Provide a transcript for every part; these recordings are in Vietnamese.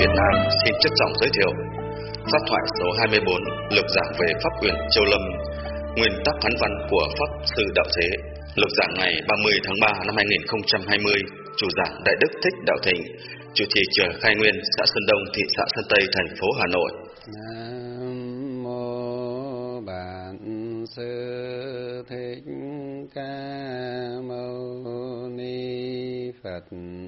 Việt Nam xin trân trọng giới thiệu pháp thoại số 24, lược giảng về Pháp Uyển Châu Lâm, nguyên tắc khấn văn của Pháp Sư Đạo Thế. Lược giảng ngày 30 tháng 3 năm 2020, chủ giảng Đại Đức Thích Đạo Thịnh, chủ trì chùa Khai Nguyên, xã Sơn Đông, thị xã Sơn Tây, thành phố Hà Nội. Nam mô Bản Sư Thích Ca Mâu Ni Phật.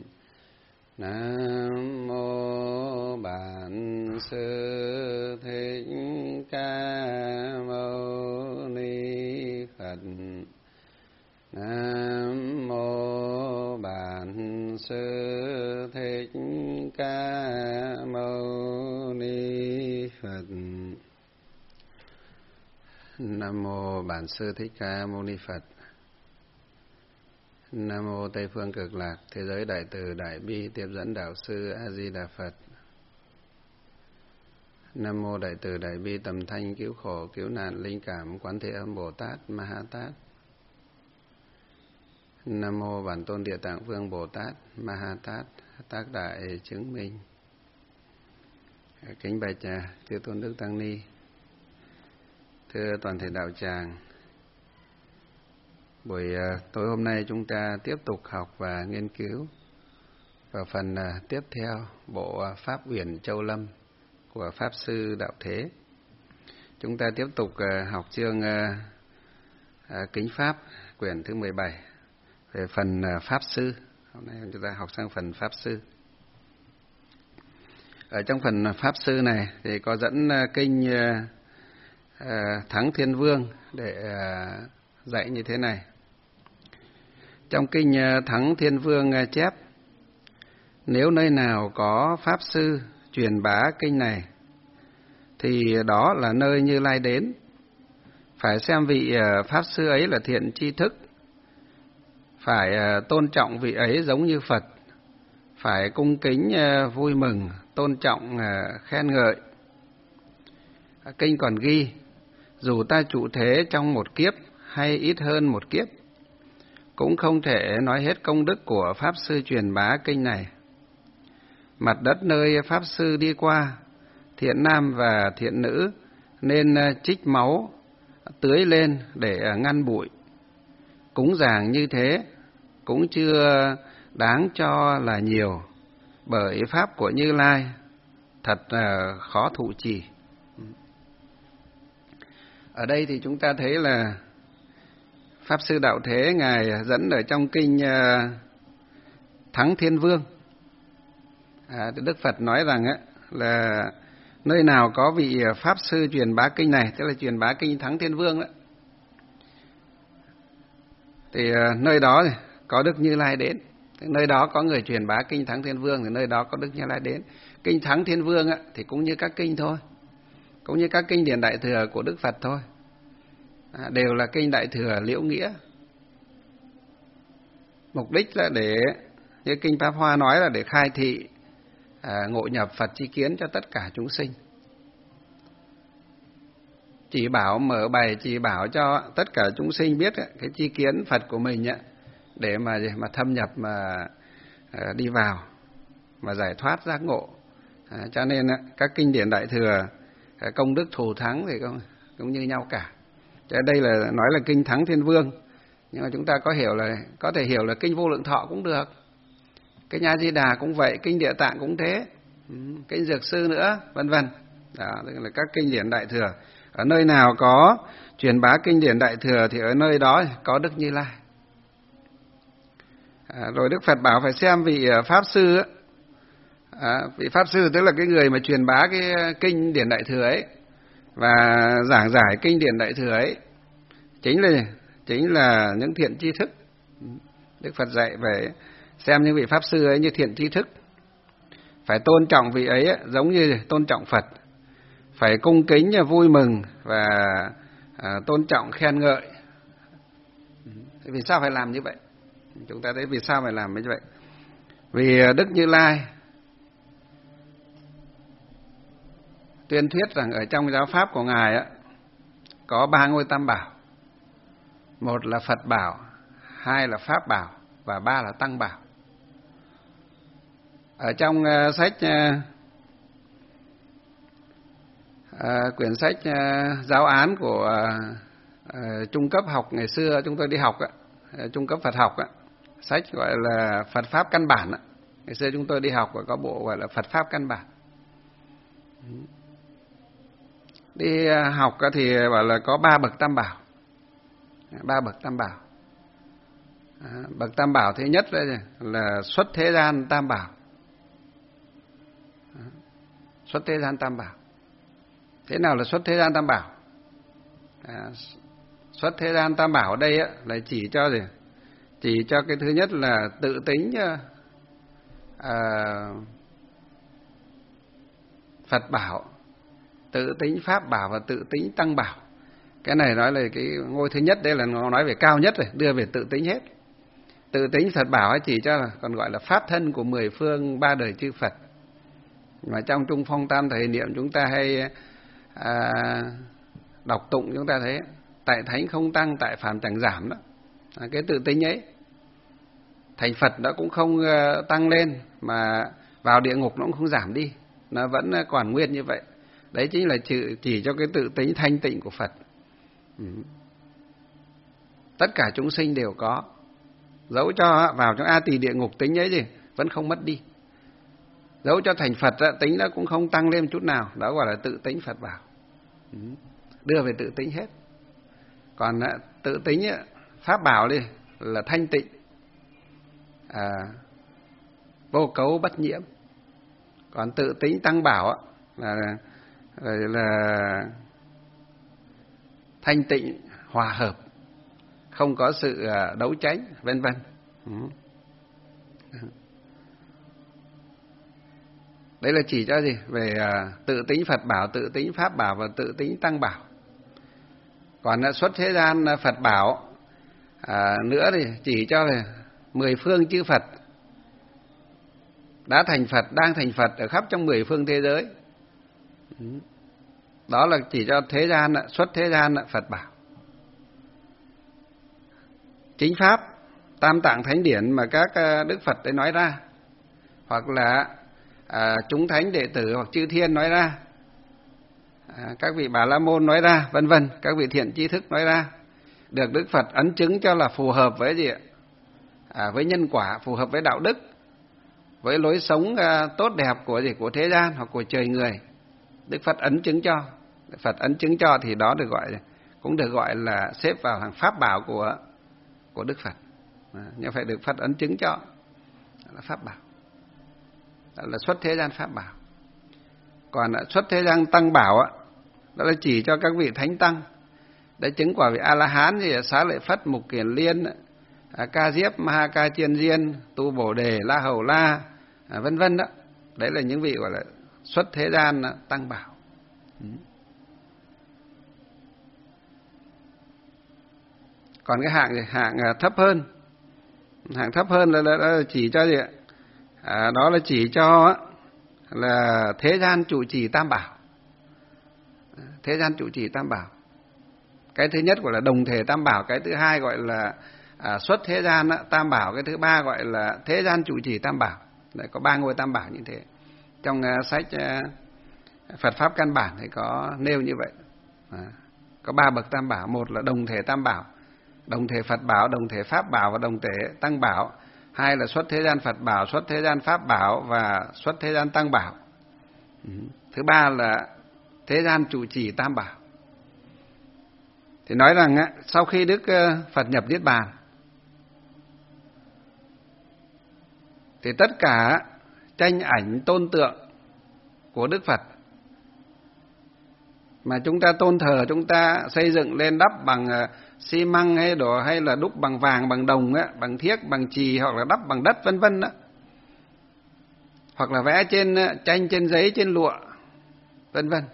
Nam mô Bản Sư Thích Ca Mâu Ni Phật. Nam mô Bản Sư Thích Ca Mâu Ni Phật. Nam mô Bản Sư Thích Ca Mâu Ni Phật. Nam mô Tây Phương Cực Lạc, thế giới Đại Từ Đại Bi tiếp dẫn Đạo Sư A Di Đà Phật. Nam mô Đại Từ Đại Bi tầm thanh cứu khổ cứu nạn linh cảm Quán Thế Âm Bồ Tát Ma Ha Tát. Nam mô Bản Tôn Địa Tạng Vương Bồ Tát Ma Ha Tát, tác đại chứng minh. Kính bạch chư tôn đức tăng ni, thưa toàn thể đạo tràng. Buổi tối hôm nay chúng ta tiếp tục học và nghiên cứu vào phần tiếp theo bộ Pháp Uyển Châu Lâm của Pháp Sư Đạo Thế. Chúng ta tiếp tục học chương Kính Pháp quyển thứ 17 về phần Pháp Sư. Hôm nay chúng ta học sang phần Pháp Sư. Ở trong phần Pháp Sư này thì có dẫn kinh Thắng Thiên Vương để dạy như thế này. Trong kinh Thắng Thiên Vương chép: nếu nơi nào có Pháp Sư truyền bá kinh này thì đó là nơi Như Lai đến. Phải xem vị Pháp Sư ấy là thiện tri thức, phải tôn trọng vị ấy giống như Phật, phải cung kính vui mừng, tôn trọng khen ngợi. Kinh còn ghi: dù ta trụ thế trong một kiếp hay ít hơn một kiếp, cũng không thể nói hết công đức của Pháp Sư truyền bá kinh này. Mặt đất nơi Pháp Sư đi qua, thiện nam và thiện nữ nên trích máu tưới lên để ngăn bụi. Cúng dường như thế cũng chưa đáng cho là nhiều, bởi Pháp của Như Lai thật khó thụ trì. Ở đây thì chúng ta thấy là Pháp Sư Đạo Thế Ngài dẫn ở trong kinh Thắng Thiên Vương. Đức Phật nói rằng là nơi nào có vị Pháp Sư truyền bá kinh này, tức là truyền bá kinh Thắng Thiên Vương đó, thì nơi đó có Đức Như Lai đến. Nơi đó có người truyền bá kinh Thắng Thiên Vương thì nơi đó có Đức Như Lai đến. Kinh Thắng Thiên Vương thì cũng như các kinh thôi, cũng như các kinh điển Đại Thừa của Đức Phật thôi, đều là kinh Đại Thừa liễu nghĩa. Mục đích là để, như kinh Pháp Hoa nói, là để khai thị ngộ nhập Phật chi kiến cho tất cả chúng sinh. Chỉ bảo mở bày, chỉ bảo cho tất cả chúng sinh biết cái chi kiến Phật của mình để mà thâm nhập, mà đi vào, mà giải thoát giác ngộ. Cho nên các kinh điển Đại Thừa công đức thù thắng thì cũng như nhau cả. Cho đây là nói là kinh Thắng Thiên Vương, nhưng mà chúng ta có thể hiểu là kinh Vô Lượng Thọ cũng được, kinh A Di Đà cũng vậy, kinh Địa Tạng cũng thế, kinh Dược Sư nữa, vân vân. Đó là các kinh điển Đại Thừa. Ở nơi nào có truyền bá kinh điển Đại Thừa thì ở nơi đó có Đức Như Lai. Rồi Đức Phật bảo phải xem vị Pháp Sư vị Pháp Sư tức là cái người mà truyền bá cái kinh điển Đại Thừa ấy và giảng giải kinh điển Đại Thừa ấy chính là những thiện tri thức. Đức Phật dạy phải xem những vị Pháp Sư ấy như thiện tri thức, phải tôn trọng vị ấy giống như tôn trọng Phật, phải cung kính vui mừng và tôn trọng khen ngợi. Vì sao phải làm như vậy? Chúng ta thấy vì sao phải làm như vậy? Vì Đức Như Lai tuyên thuyết rằng ở trong giáo pháp của Ngài có 3 ngôi tam bảo. Một là Phật bảo, 2 là Pháp bảo và 3 là Tăng bảo. Ở trong sách quyển sách giáo án của trung cấp học ngày xưa chúng tôi đi học trung cấp Phật học sách gọi là Phật pháp căn bản ngày xưa chúng tôi đi học và có bộ gọi là Phật pháp căn bản. Đi học thì bảo là có 3 bậc tam bảo. 3 bậc tam bảo. Bậc tam bảo thứ nhất là xuất thế gian tam bảo. Xuất thế gian tam bảo. Thế nào là xuất thế gian tam bảo? Xuất thế gian tam bảo ở đây là chỉ cho gì? Chỉ cho cái thứ nhất là tự tính Phật bảo, tự tính Pháp bảo và tự tính Tăng bảo. Cái này nói là cái ngôi thứ nhất, đây là nó nói về cao nhất rồi, đưa về tự tính hết. Tự tính Phật bảo chỉ cho là còn gọi là pháp thân của 10 phương 3 đời chư Phật. Mà trong Trung Phong Tam Thời Niệm chúng ta hay đọc tụng chúng ta thấy tại thánh không tăng, tại phàm chẳng giảm đó. Cái tự tính ấy thành Phật nó cũng không tăng lên, mà vào địa ngục nó cũng không giảm đi, nó vẫn còn nguyên như vậy. Đấy chính là chỉ cho cái tự tính thanh tịnh của Phật. Tất cả chúng sinh đều có, dẫu cho vào trong A Tỳ địa ngục tính ấy gì vẫn không mất đi, dẫu cho thành Phật tính nó cũng không tăng lên chút nào. Đó gọi là tự tính Phật bảo, đưa về tự tính hết. Còn tự tính Pháp bảo đi là thanh tịnh, vô cấu bất nhiễm. Còn tự tính Tăng bảo là thanh tịnh hòa hợp, không có sự đấu tranh, vân vân. Đấy là chỉ cho gì? Về tự tính Phật bảo, tự tính Pháp bảo và tự tính Tăng bảo. Còn xuất thế gian Phật bảo nữa thì chỉ cho là 10 phương chư Phật đã thành Phật, đang thành Phật ở khắp trong 10 phương thế giới. Đó là chỉ cho thế gian, xuất thế gian Phật bảo. Chính pháp Tam Tạng Thánh Điển mà các Đức Phật ấy nói ra, hoặc là chúng thánh đệ tử hoặc chư thiên nói ra, các vị Bà La Môn nói ra, vân vân, các vị thiện tri thức nói ra, được Đức Phật ấn chứng cho là phù hợp với gì ạ? Với nhân quả, phù hợp với đạo đức, với lối sống tốt đẹp của thế gian hoặc của trời người. Đức Phật ấn chứng cho. Đức Phật ấn chứng cho thì đó cũng được gọi là xếp vào hàng pháp bảo của Đức Phật. Nhưng phải được Phật ấn chứng cho là pháp bảo. Đó là xuất thế gian pháp bảo. Còn xuất thế gian Tăng bảo đó là chỉ cho các vị thánh tăng đã chứng quả vị A La Hán như Xá Lợi Phất, Mục Kiền Liên, Ca Diếp, Ma Ca Chiên Diên, Tu Bồ Đề, La Hầu La, vân vân đó. Đấy là những vị gọi là xuất thế gian Tăng bảo. Còn cái hạng thấp hơn, hạng thấp hơn là chỉ cho gì ạ? Đó là chỉ cho là thế gian trụ trì Tam bảo. Thế gian trụ trì Tam bảo. Cái thứ nhất gọi là đồng thể Tam bảo, cái thứ hai gọi là xuất thế gian Tam bảo, cái thứ ba gọi là thế gian trụ trì Tam bảo. Đấy, có 3 ngôi Tam bảo như thế. Trong sách Phật pháp căn bản thì có nêu như vậy. Có 3 bậc Tam bảo, một là đồng thể Tam bảo, đồng thể Phật bảo, đồng thể Pháp bảo và đồng thể Tăng bảo. Hai là xuất thế gian Phật bảo, xuất thế gian Pháp bảo và xuất thế gian Tăng bảo. Thứ ba là thế gian trụ trì Tam bảo. Thì nói rằng sau khi Đức Phật nhập Niết Bàn thì tất cả tranh ảnh tôn tượng của Đức Phật mà chúng ta tôn thờ, chúng ta xây dựng lên đắp bằng xi măng hay là đúc bằng vàng, bằng đồng, bằng thiếc, bằng chì, hoặc là đắp bằng đất, vân vân đó, hoặc là vẽ trên tranh, trên giấy, trên lụa, vân vân,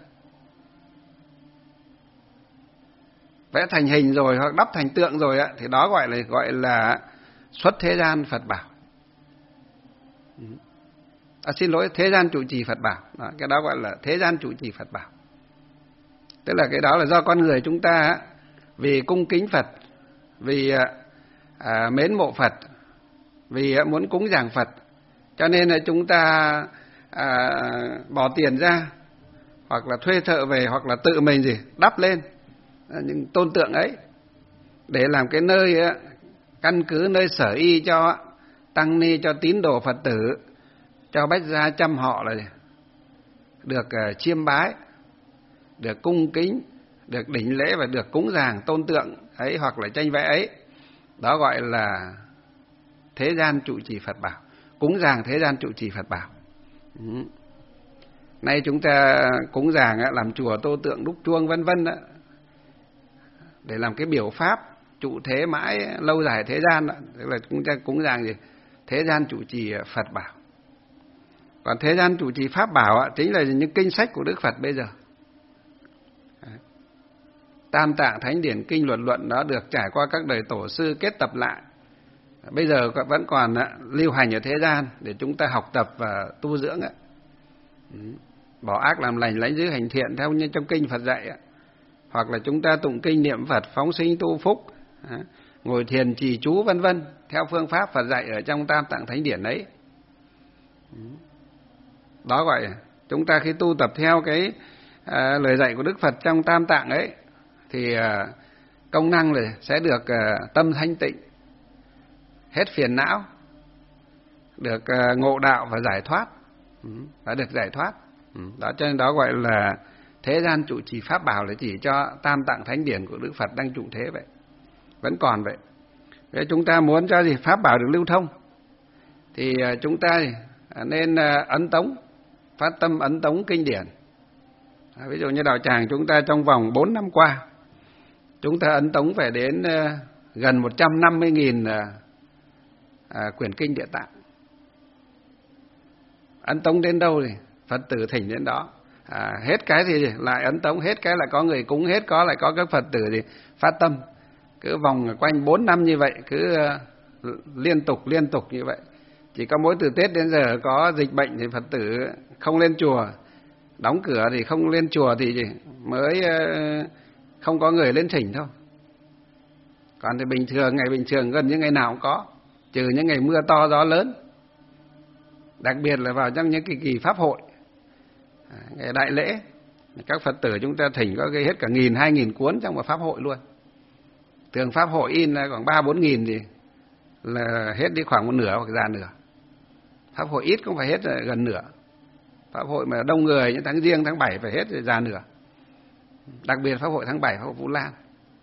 vẽ thành hình rồi hoặc đắp thành tượng rồi thì đó gọi là xuất thế gian Phật bảo. Xin lỗi, thế gian trụ trì Phật bảo. Đó, cái đó gọi là thế gian trụ trì Phật bảo. Tức là cái đó là do con người chúng ta vì cung kính Phật, vì mến mộ Phật, vì muốn cúng dường Phật, cho nên là chúng ta bỏ tiền ra hoặc là thuê thợ về, hoặc là tự mình đắp lên những tôn tượng ấy để làm cái nơi căn cứ, nơi sở y cho tăng ni, cho tín đồ Phật tử, cho bách gia trăm họ là được chiêm bái, được cung kính, được đảnh lễ và được cúng dường tôn tượng ấy hoặc là tranh vẽ ấy. Đó gọi là thế gian trụ trì Phật bảo, cúng dường thế gian trụ trì Phật bảo. Nay chúng ta cúng dường làm chùa, tô tượng, đúc chuông vân vân để làm cái biểu pháp trụ thế mãi lâu dài thế gian, tức là chúng ta cúng dường thế gian trụ trì Phật bảo. Còn thế gian trụ trì pháp bảo chính là những kinh sách của Đức Phật bây giờ. Tam Tạng Thánh Điển Kinh Luật Luận đó được trải qua các đời tổ sư kết tập lại, bây giờ vẫn còn lưu hành ở thế gian để chúng ta học tập và tu dưỡng. Bỏ ác làm lành, lãnh giữ hành thiện theo như trong kinh Phật dạy, hoặc là chúng ta tụng kinh niệm Phật, phóng sinh tu phúc, ngồi thiền trì chú vân vân theo phương pháp Phật dạy ở trong Tam Tạng Thánh Điển ấy. Đó gọi chúng ta khi tu tập theo cái lời dạy của Đức Phật trong Tam Tạng ấy thì công năng này sẽ được tâm thanh tịnh, hết phiền não, được ngộ đạo và giải thoát, đã được giải thoát. Đó cho nên đó gọi là thế gian trụ trì pháp bảo, là chỉ cho Tam Tạng Thánh Điển của Đức Phật đang trụ thế vậy, vẫn còn vậy. Nếu chúng ta muốn cho pháp bảo được lưu thông thì chúng ta nên ấn tống, phát tâm ấn tống kinh điển. Ví dụ như đạo tràng chúng ta trong vòng 4 năm qua, chúng ta ấn tống về đến gần 150.000 quyển kinh Địa Tạng. Ấn tống đến đâu thì Phật tử thỉnh đến đó. Hết cái thì lại ấn tống, hết cái lại có người cúng, hết có lại có các Phật tử thì phát tâm. Cứ vòng quanh 4 năm như vậy, cứ liên tục như vậy. Chỉ có mỗi từ Tết đến giờ có dịch bệnh thì Phật tử không lên chùa, đóng cửa thì không lên chùa thì mới không có người lên thỉnh thôi. Còn thì bình thường, ngày bình thường gần như ngày nào cũng có, trừ những ngày mưa to gió lớn. Đặc biệt là vào trong những kỳ pháp hội, ngày đại lễ, các Phật tử chúng ta thỉnh có hết cả 1.000-2.000 cuốn trong một pháp hội luôn. Thường pháp hội in là khoảng 3-4.000 thì là hết đi khoảng một nửa hoặc già nửa. Pháp hội ít cũng phải hết gần nửa. Pháp hội mà đông người như tháng Giêng, tháng 7 phải hết già nửa. Đặc biệt pháp hội tháng 7, pháp hội Vũ Lan.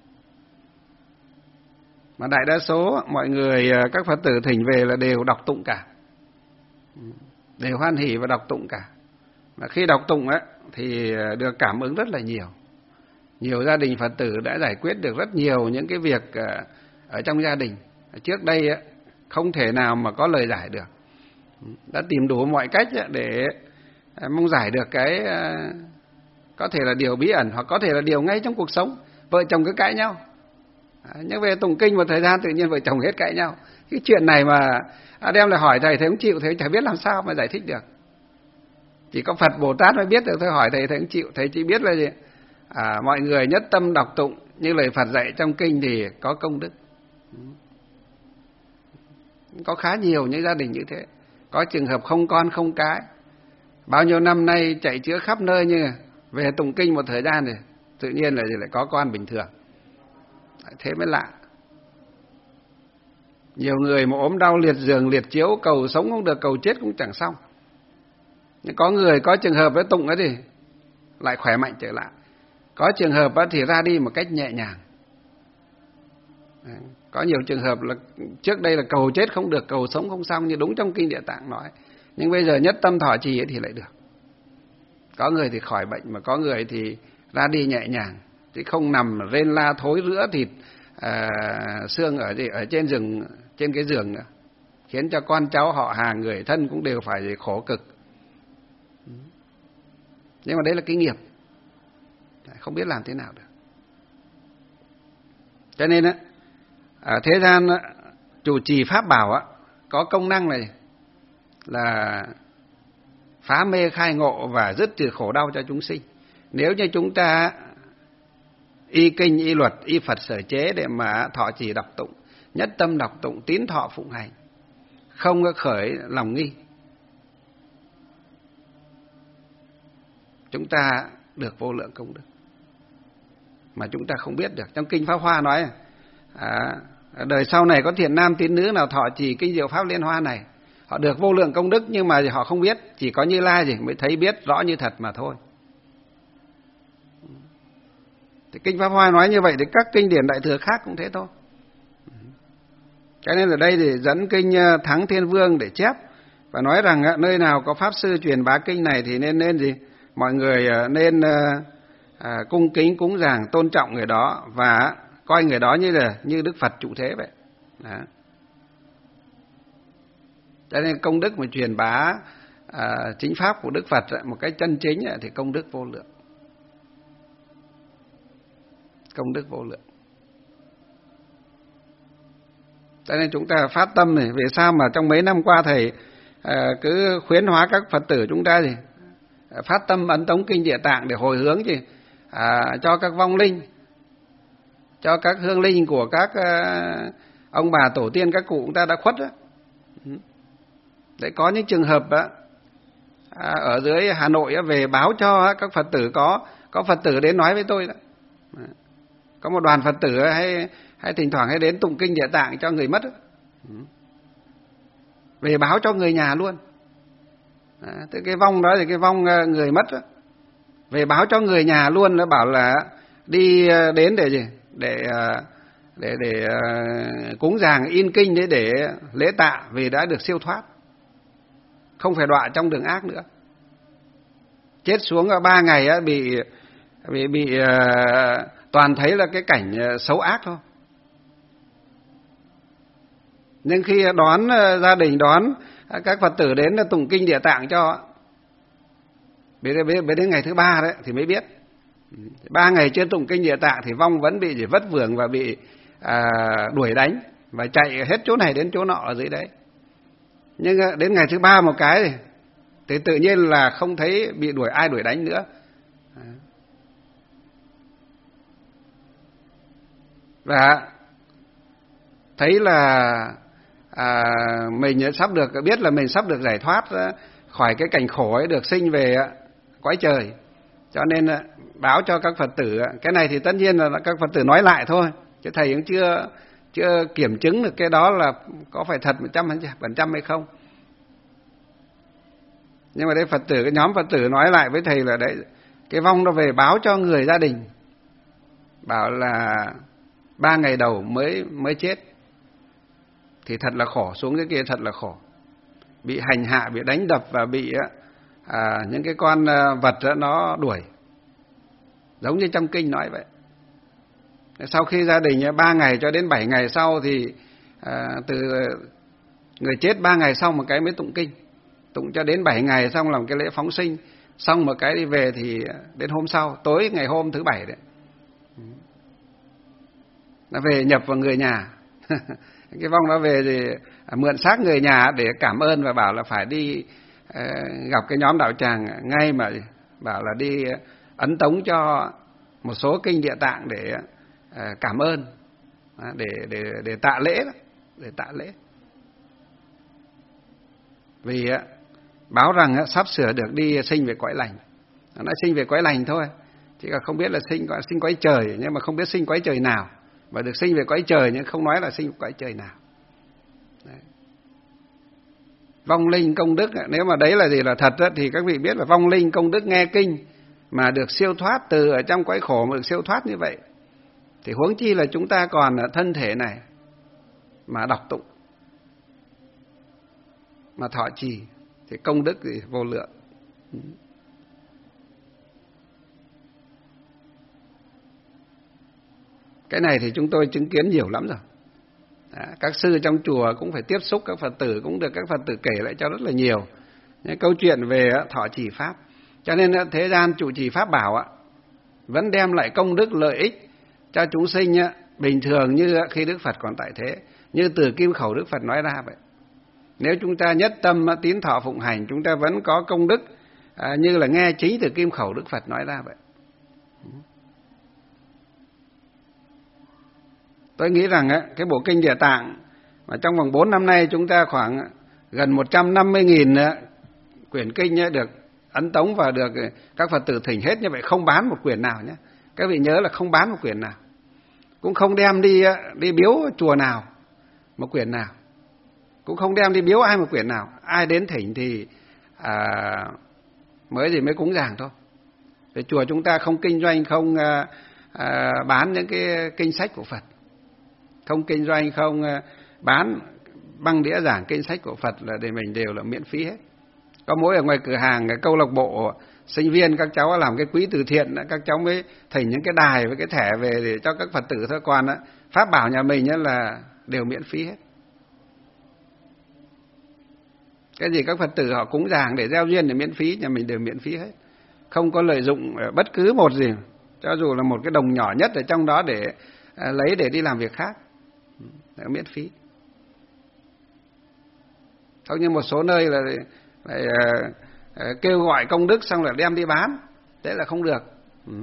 Mà đại đa số mọi người, các Phật tử thỉnh về là đều đọc tụng cả, đều hoan hỉ và đọc tụng cả. Mà khi đọc tụng thì được cảm ứng rất là nhiều. Nhiều gia đình Phật tử đã giải quyết được rất nhiều những cái việc ở trong gia đình. Trước đây không thể nào mà có lời giải được. Đã tìm đủ mọi cách để mong giải được cái có thể là điều bí ẩn, hoặc có thể là điều ngay trong cuộc sống. Vợ chồng cứ cãi nhau, nhưng về tụng kinh một thời gian tự nhiên vợ chồng hết cãi nhau. Cái chuyện này mà đem lại hỏi thầy không chịu, thầy chả biết làm sao mà giải thích được. Chỉ có Phật Bồ Tát mới biết được. Thầy hỏi thầy không chịu, thầy chỉ biết là gì? Mọi người nhất tâm đọc tụng như lời Phật dạy trong kinh thì có công đức. Có khá nhiều những gia đình như thế. Có trường hợp không con không cái, bao nhiêu năm nay chạy chữa khắp nơi, như về tụng kinh một thời gian thì tự nhiên là lại có con bình thường. Thế mới lạ. Nhiều người mà ốm đau liệt giường liệt chiếu, cầu sống không được, cầu chết cũng chẳng xong. Nhưng có người có trường hợp với tụng ấy thì lại khỏe mạnh trở lại. Có trường hợp thì ra đi một cách nhẹ nhàng. Có nhiều trường hợp là trước đây là cầu chết không được, cầu sống không xong, như đúng trong kinh Địa Tạng nói. Nhưng bây giờ nhất tâm thọ trì thì lại được. Có người thì khỏi bệnh, mà có người thì ra đi nhẹ nhàng, chứ không nằm rên la thối rữa thịt xương ở trên giường, trên cái giường nữa, khiến cho con cháu họ hàng người thân cũng đều phải khổ cực. Nhưng mà đấy là cái nghiệp, không biết làm thế nào được. Cho nên thế gian chủ trì pháp bảo có công năng này là phá mê khai ngộ và dứt trừ khổ đau cho chúng sinh. Nếu như chúng ta y kinh, y luật, y Phật sở chế để mà thọ trì đọc tụng, nhất tâm đọc tụng, tín thọ phụng hành, không có khởi lòng nghi, chúng ta được vô lượng công đức mà chúng ta không biết được. Trong kinh Pháp Hoa nói đời sau này có thiện nam tín nữ nào thọ trì kinh diệu pháp Liên Hoa này, họ được vô lượng công đức nhưng mà họ không biết, chỉ có Như Lai mới thấy biết rõ như thật mà thôi. Thì kinh Pháp Hoa nói như vậy thì các kinh điển Đại Thừa khác cũng thế thôi. Cho nên ở đây thì dẫn kinh Thắng Thiên Vương để chép và nói rằng nơi nào có pháp sư truyền bá kinh này thì nên gì? Mọi người nên cung kính cúng dường tôn trọng người đó và coi người đó như Đức Phật trụ thế vậy. Đó. Cho nên công đức mà truyền bá chính pháp của Đức Phật một cách chân chính thì công đức vô lượng. Công đức vô lượng. Cho nên chúng ta phát tâm này, vì sao mà trong mấy năm qua thầy cứ khuyến hóa các Phật tử chúng ta gì phát tâm ấn tống kinh Địa Tạng để hồi hướng gì cho các vong linh, cho các hương linh của các ông bà tổ tiên các cụ chúng ta đã khuất đó. Để có những trường hợp ở dưới Hà Nội về báo cho các Phật tử, có Phật tử đến nói với tôi đó. Có một đoàn Phật tử hay thỉnh thoảng hay đến tụng kinh Địa Tạng cho người mất đó. Về báo cho người nhà luôn. Thế cái vong đó thì cái vong người mất đó. Về báo cho người nhà luôn, nó bảo là đi đến để gì? Để cúng dường in kinh để lễ tạ vì đã được siêu thoát, không phải đọa trong đường ác nữa. Chết xuống 3 ngày bị toàn thấy là cái cảnh xấu ác thôi. Nhưng khi đón gia đình, đón các Phật tử đến tụng kinh Địa Tạng cho, đến ngày thứ 3 đấy thì mới biết. 3 ngày chưa tụng kinh Địa Tạng thì vong vẫn bị vất vưởng và bị đuổi đánh và chạy hết chỗ này đến chỗ nọ ở dưới đấy. Nhưng đến ngày thứ 3 một cái thì tự nhiên là không thấy bị ai đuổi đánh nữa. Và thấy là mình sắp được, biết là mình sắp được giải thoát khỏi cái cảnh khổ ấy, được sinh về cõi trời. Cho nên báo cho các Phật tử. Cái này thì tất nhiên là các Phật tử nói lại thôi, chứ thầy cũng chưa kiểm chứng được cái đó là có phải thật 100% hay không. Nhưng mà đây Phật tử, cái nhóm Phật tử nói lại với thầy là đấy, cái vong nó về báo cho người gia đình, bảo là 3 ngày đầu mới chết thì thật là khổ, xuống cái kia thật là khổ, bị hành hạ, bị đánh đập và bị những cái con vật nó đuổi, giống như trong kinh nói vậy. Sau khi gia đình 3 ngày cho đến 7 ngày sau thì từ người chết 3 ngày xong một cái mới tụng kinh, tụng cho đến 7 ngày xong làm cái lễ phóng sinh, xong một cái đi về thì đến hôm sau, tối ngày hôm thứ 7 đấy, nó về nhập vào người nhà. Cái vong nó về thì mượn xác người nhà để cảm ơn và bảo là phải đi gặp cái nhóm đạo tràng ngay, mà bảo là đi ấn tống cho một số kinh Địa Tạng để cảm ơn, để tạ lễ đó, để tạ lễ. Vì báo rằng sắp sửa được đi sinh về cõi lành. Nó sinh về cõi lành thôi, chỉ là không biết là sinh cõi trời, nhưng mà không biết sinh cõi trời nào. Và được sinh về cõi trời nhưng không nói là sinh cõi trời nào. Đấy. Vong linh công đức, nếu mà đấy là gì là thật thì các vị biết là vong linh công đức nghe kinh mà được siêu thoát từ ở trong cõi khổ, mà được siêu thoát như vậy thì huống chi là chúng ta còn ở thân thể này mà đọc tụng, mà thọ trì thì công đức thì vô lượng. Cái này thì chúng tôi chứng kiến nhiều lắm rồi. Các sư trong chùa cũng phải tiếp xúc các Phật tử, cũng được các Phật tử kể lại cho rất là nhiều những câu chuyện về thọ trì pháp. Cho nên thế gian trụ trì pháp bảo vẫn đem lại công đức lợi ích cho chúng sinh bình thường như khi Đức Phật còn tại thế, như từ kim khẩu Đức Phật nói ra vậy. Nếu chúng ta nhất tâm tín thọ phụng hành, chúng ta vẫn có công đức như là nghe chính từ kim khẩu Đức Phật nói ra vậy. Tôi nghĩ rằng cái bộ kinh Địa Tạng mà trong vòng 4 năm nay chúng ta khoảng gần 150.000 quyển kinh được ấn tống vào được, các Phật tử thỉnh hết như vậy, không bán một quyển nào nhé. Các vị nhớ là không bán một quyển nào, cũng không đem đi biếu chùa nào một quyển nào, cũng không đem đi biếu ai một quyển nào. Ai đến thỉnh thì mới cúng dường thôi. Vì chùa chúng ta không kinh doanh, không bán những cái kinh sách của Phật, không kinh doanh, không bán băng đĩa giảng kinh sách của Phật, là để mình đều là miễn phí hết. Có mỗi ở ngoài cửa hàng cái câu lạc bộ sinh viên các cháu làm cái quỹ từ thiện, các cháu mới thỉnh những cái đài với cái thẻ về để cho các Phật tử thôi. Còn pháp bảo nhà mình là đều miễn phí hết. Cái gì các Phật tử họ cúng dường để gieo duyên để miễn phí, nhà mình đều miễn phí hết, không có lợi dụng bất cứ một gì, cho dù là một cái đồng nhỏ nhất ở trong đó để lấy để đi làm việc khác, miễn phí. Không như một số nơi là kêu gọi công đức xong là đem đi bán, thế là không được.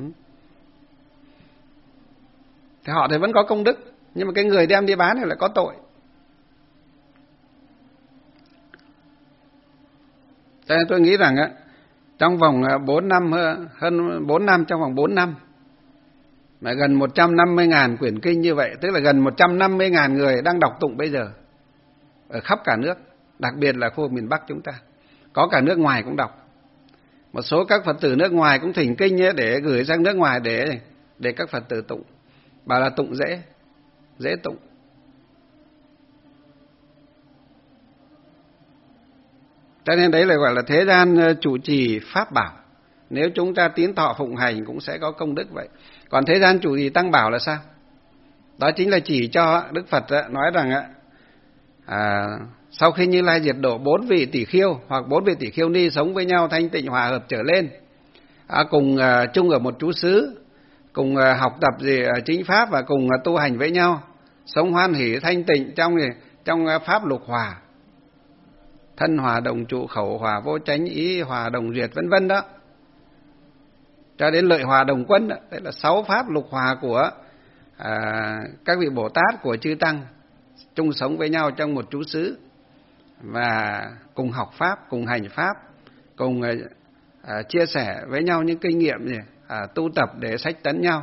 Thì họ thì vẫn có công đức, nhưng mà cái người đem đi bán thì lại có tội. Cho nên tôi nghĩ rằng trong vòng 4 năm, hơn 4 năm, trong vòng 4 năm mà gần 150.000 quyển kinh như vậy, tức là gần 150.000 người đang đọc tụng bây giờ ở khắp cả nước, đặc biệt là khu vực miền Bắc chúng ta, có cả nước ngoài cũng đọc. Một số các Phật tử nước ngoài cũng thỉnh kinh để gửi sang nước ngoài để các Phật tử tụng, bảo là tụng dễ tụng. Cho nên đấy là gọi là thế gian chủ trì pháp bảo. Nếu chúng ta tín thọ phụng hành cũng sẽ có công đức vậy. Còn thế gian chủ trì tăng bảo là sao? Đó chính là chỉ cho Đức Phật nói rằng sau khi Như Lai diệt độ 4 vị tỷ khiêu hoặc 4 vị tỷ khiêu ni sống với nhau thanh tịnh hòa hợp trở lên, cùng chung ở một trú xứ, cùng học tập chính pháp và cùng tu hành với nhau, sống hoan hỷ thanh tịnh trong pháp lục hòa, thân hòa đồng trụ, khẩu hòa vô chánh, ý hòa đồng duyệt, vân vân đó, cho đến lợi hòa đồng quân đó. Đấy là 6 pháp lục hòa của các vị Bồ Tát, của chư tăng chung sống với nhau trong một trú xứ và cùng học pháp, cùng hành pháp, cùng chia sẻ với nhau những kinh nghiệm tu tập để sách tấn nhau.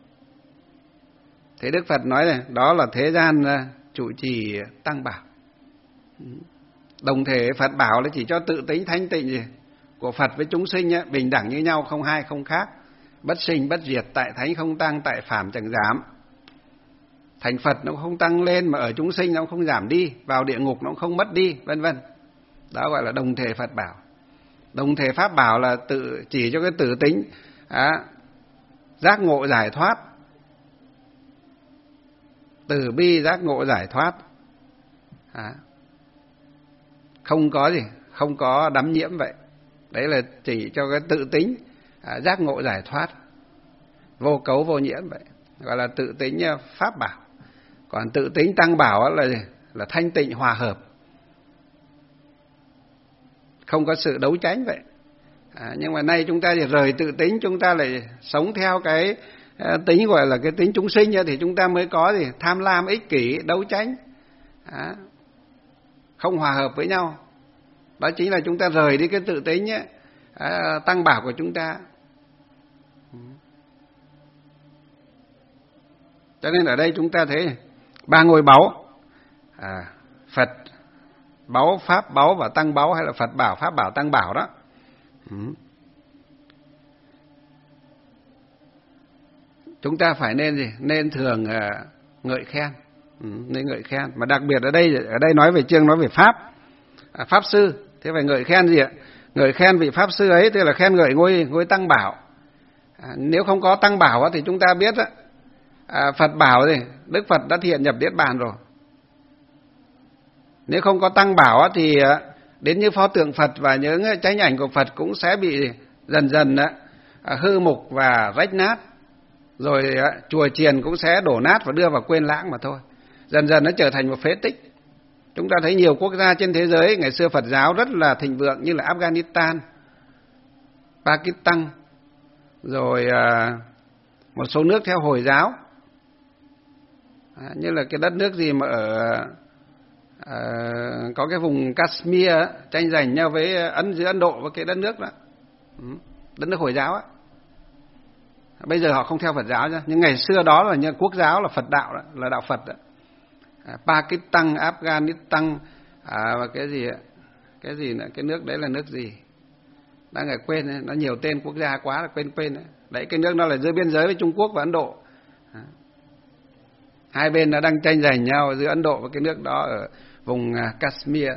Thế Đức Phật nói này, đó là thế gian trụ trì tăng bảo. Đồng thể Phật bảo là chỉ cho tự tính thanh tịnh của Phật với chúng sinh bình đẳng như nhau, không hai không khác, bất sinh bất diệt, tại thánh không tăng, tại phàm chẳng giảm. Thành Phật nó không tăng lên, mà ở chúng sinh nó không giảm đi, vào địa ngục nó không mất đi, vân vân. Đó gọi là đồng thể Phật bảo. Đồng thể pháp bảo là chỉ cho cái tự tính giác ngộ giải thoát, từ bi giác ngộ giải thoát, không có gì, không có đắm nhiễm vậy. Đấy là chỉ cho cái tự tính giác ngộ giải thoát, vô cấu vô nhiễm vậy, gọi là tự tính pháp bảo. Còn tự tính tăng bảo là thanh tịnh hòa hợp, không có sự đấu tranh vậy. Nhưng mà nay chúng ta thì rời tự tính, chúng ta lại sống theo cái tính gọi là cái tính chúng sinh, thì chúng ta mới có tham lam, ích kỷ, đấu tranh, không hòa hợp với nhau. Đó chính là chúng ta rời đi cái tự tính tăng bảo của chúng ta. Cho nên ở đây chúng ta thấy 3 ngôi báu, Phật báu, Pháp báu và Tăng báu, hay là Phật bảo, Pháp bảo, Tăng bảo đó. Chúng ta phải nên thường ngợi khen, nên ngợi khen. Mà đặc biệt ở đây nói về chương, nói về Pháp, Pháp sư, thế phải ngợi khen gì ạ? Ngợi khen vị Pháp sư ấy, tức là khen ngợi ngôi Tăng bảo. Nếu không có Tăng bảo thì chúng ta biết Phật bảo thì Đức Phật đã thiện nhập Niết Bàn rồi. Nếu không có Tăng bảo thì đến như pho tượng Phật và những chánh ảnh của Phật cũng sẽ bị dần dần hư mục và rách nát. Rồi chùa chiền cũng sẽ đổ nát và đưa vào quên lãng mà thôi. Dần dần nó trở thành một phế tích. Chúng ta thấy nhiều quốc gia trên thế giới ngày xưa Phật giáo rất là thịnh vượng, như là Afghanistan, Pakistan, rồi một số nước theo Hồi giáo, như là cái đất nước gì mà có cái vùng Kashmir tranh giành nhau với giữa Ấn Độ và cái đất nước đó. đất nước Hồi giáo á. Bây giờ họ không theo Phật giáo nhá, nhưng ngày xưa đó là những quốc giáo là Phật đạo đó, là đạo Phật đó. Pakistan, Afghanistan, và cái gì nữa, cái nước đấy là nước gì? Đang ở quên, nó nhiều tên quốc gia quá là quên đấy. Đấy, cái nước đó là giữa biên giới với Trung Quốc và Ấn Độ. Hai bên nó đang tranh giành nhau giữa Ấn Độ và cái nước đó ở vùng Kashmir.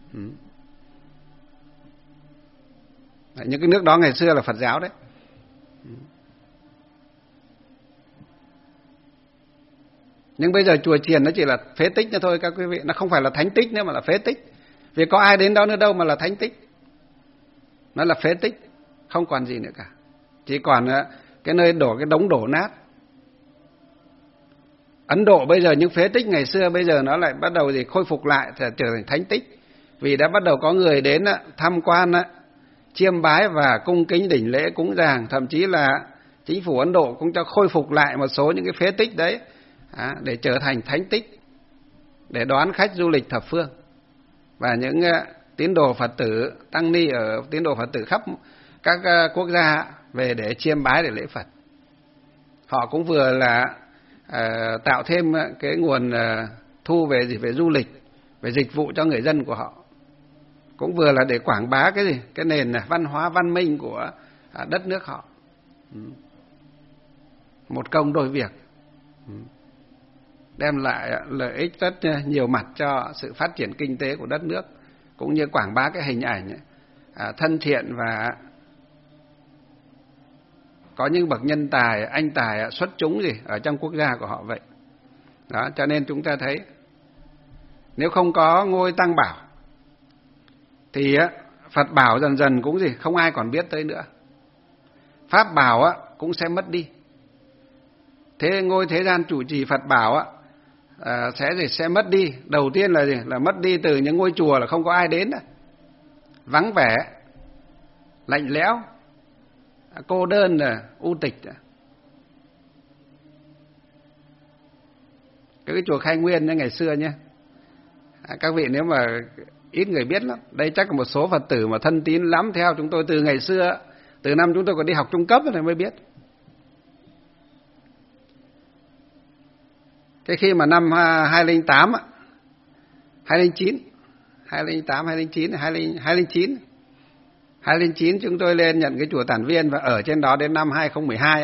Đấy, những cái nước đó ngày xưa là Phật giáo đấy. Nhưng bây giờ chùa chiền nó chỉ là phế tích nữa thôi các quý vị, nó không phải là thánh tích nữa mà là phế tích. Vì có ai đến đó nữa đâu mà là thánh tích. Nó là phế tích, không còn gì nữa cả. Chỉ còn cái nơi đổ cái đống đổ nát. Ấn Độ bây giờ những phế tích ngày xưa bây giờ nó lại bắt đầu khôi phục lại, trở thành thánh tích. Vì đã bắt đầu có người đến tham quan, chiêm bái và cung kính đỉnh lễ cúng dường, thậm chí là chính phủ Ấn Độ cũng cho khôi phục lại một số những cái phế tích đấy để trở thành thánh tích, để đón khách du lịch thập phương. Và những tín đồ Phật tử tăng ni ở tín đồ Phật tử khắp các quốc gia về để chiêm bái, để lễ Phật. Họ cũng vừa là tạo thêm cái nguồn thu về du lịch, về dịch vụ cho người dân của họ, cũng vừa là để quảng bá cái nền văn hóa văn minh của đất nước họ. Một công đôi việc, đem lại lợi ích rất nhiều mặt cho sự phát triển kinh tế của đất nước, cũng như quảng bá cái hình ảnh thân thiện và có những bậc nhân tài, anh tài xuất chúng ở trong quốc gia của họ vậy. Đó, cho nên chúng ta thấy nếu không có ngôi Tăng Bảo thì Phật Bảo dần dần cũng không ai còn biết tới nữa. Pháp Bảo cũng sẽ mất đi. Thế ngôi thế gian chủ trì Phật Bảo sẽ mất đi. Đầu tiên là mất đi từ những ngôi chùa là không có ai đến, vắng vẻ, lạnh lẽo, cô đơn, u tịch. Cái chùa Khai Nguyên ngày xưa nhé, các vị nếu mà ít người biết lắm, đây chắc là một số Phật tử mà thân tín lắm theo chúng tôi từ ngày xưa, từ năm chúng tôi còn đi học trung cấp thì mới biết. Cái khi mà năm 2008, 2009 chúng tôi lên nhận cái chùa Tản Viên và ở trên đó đến năm 2012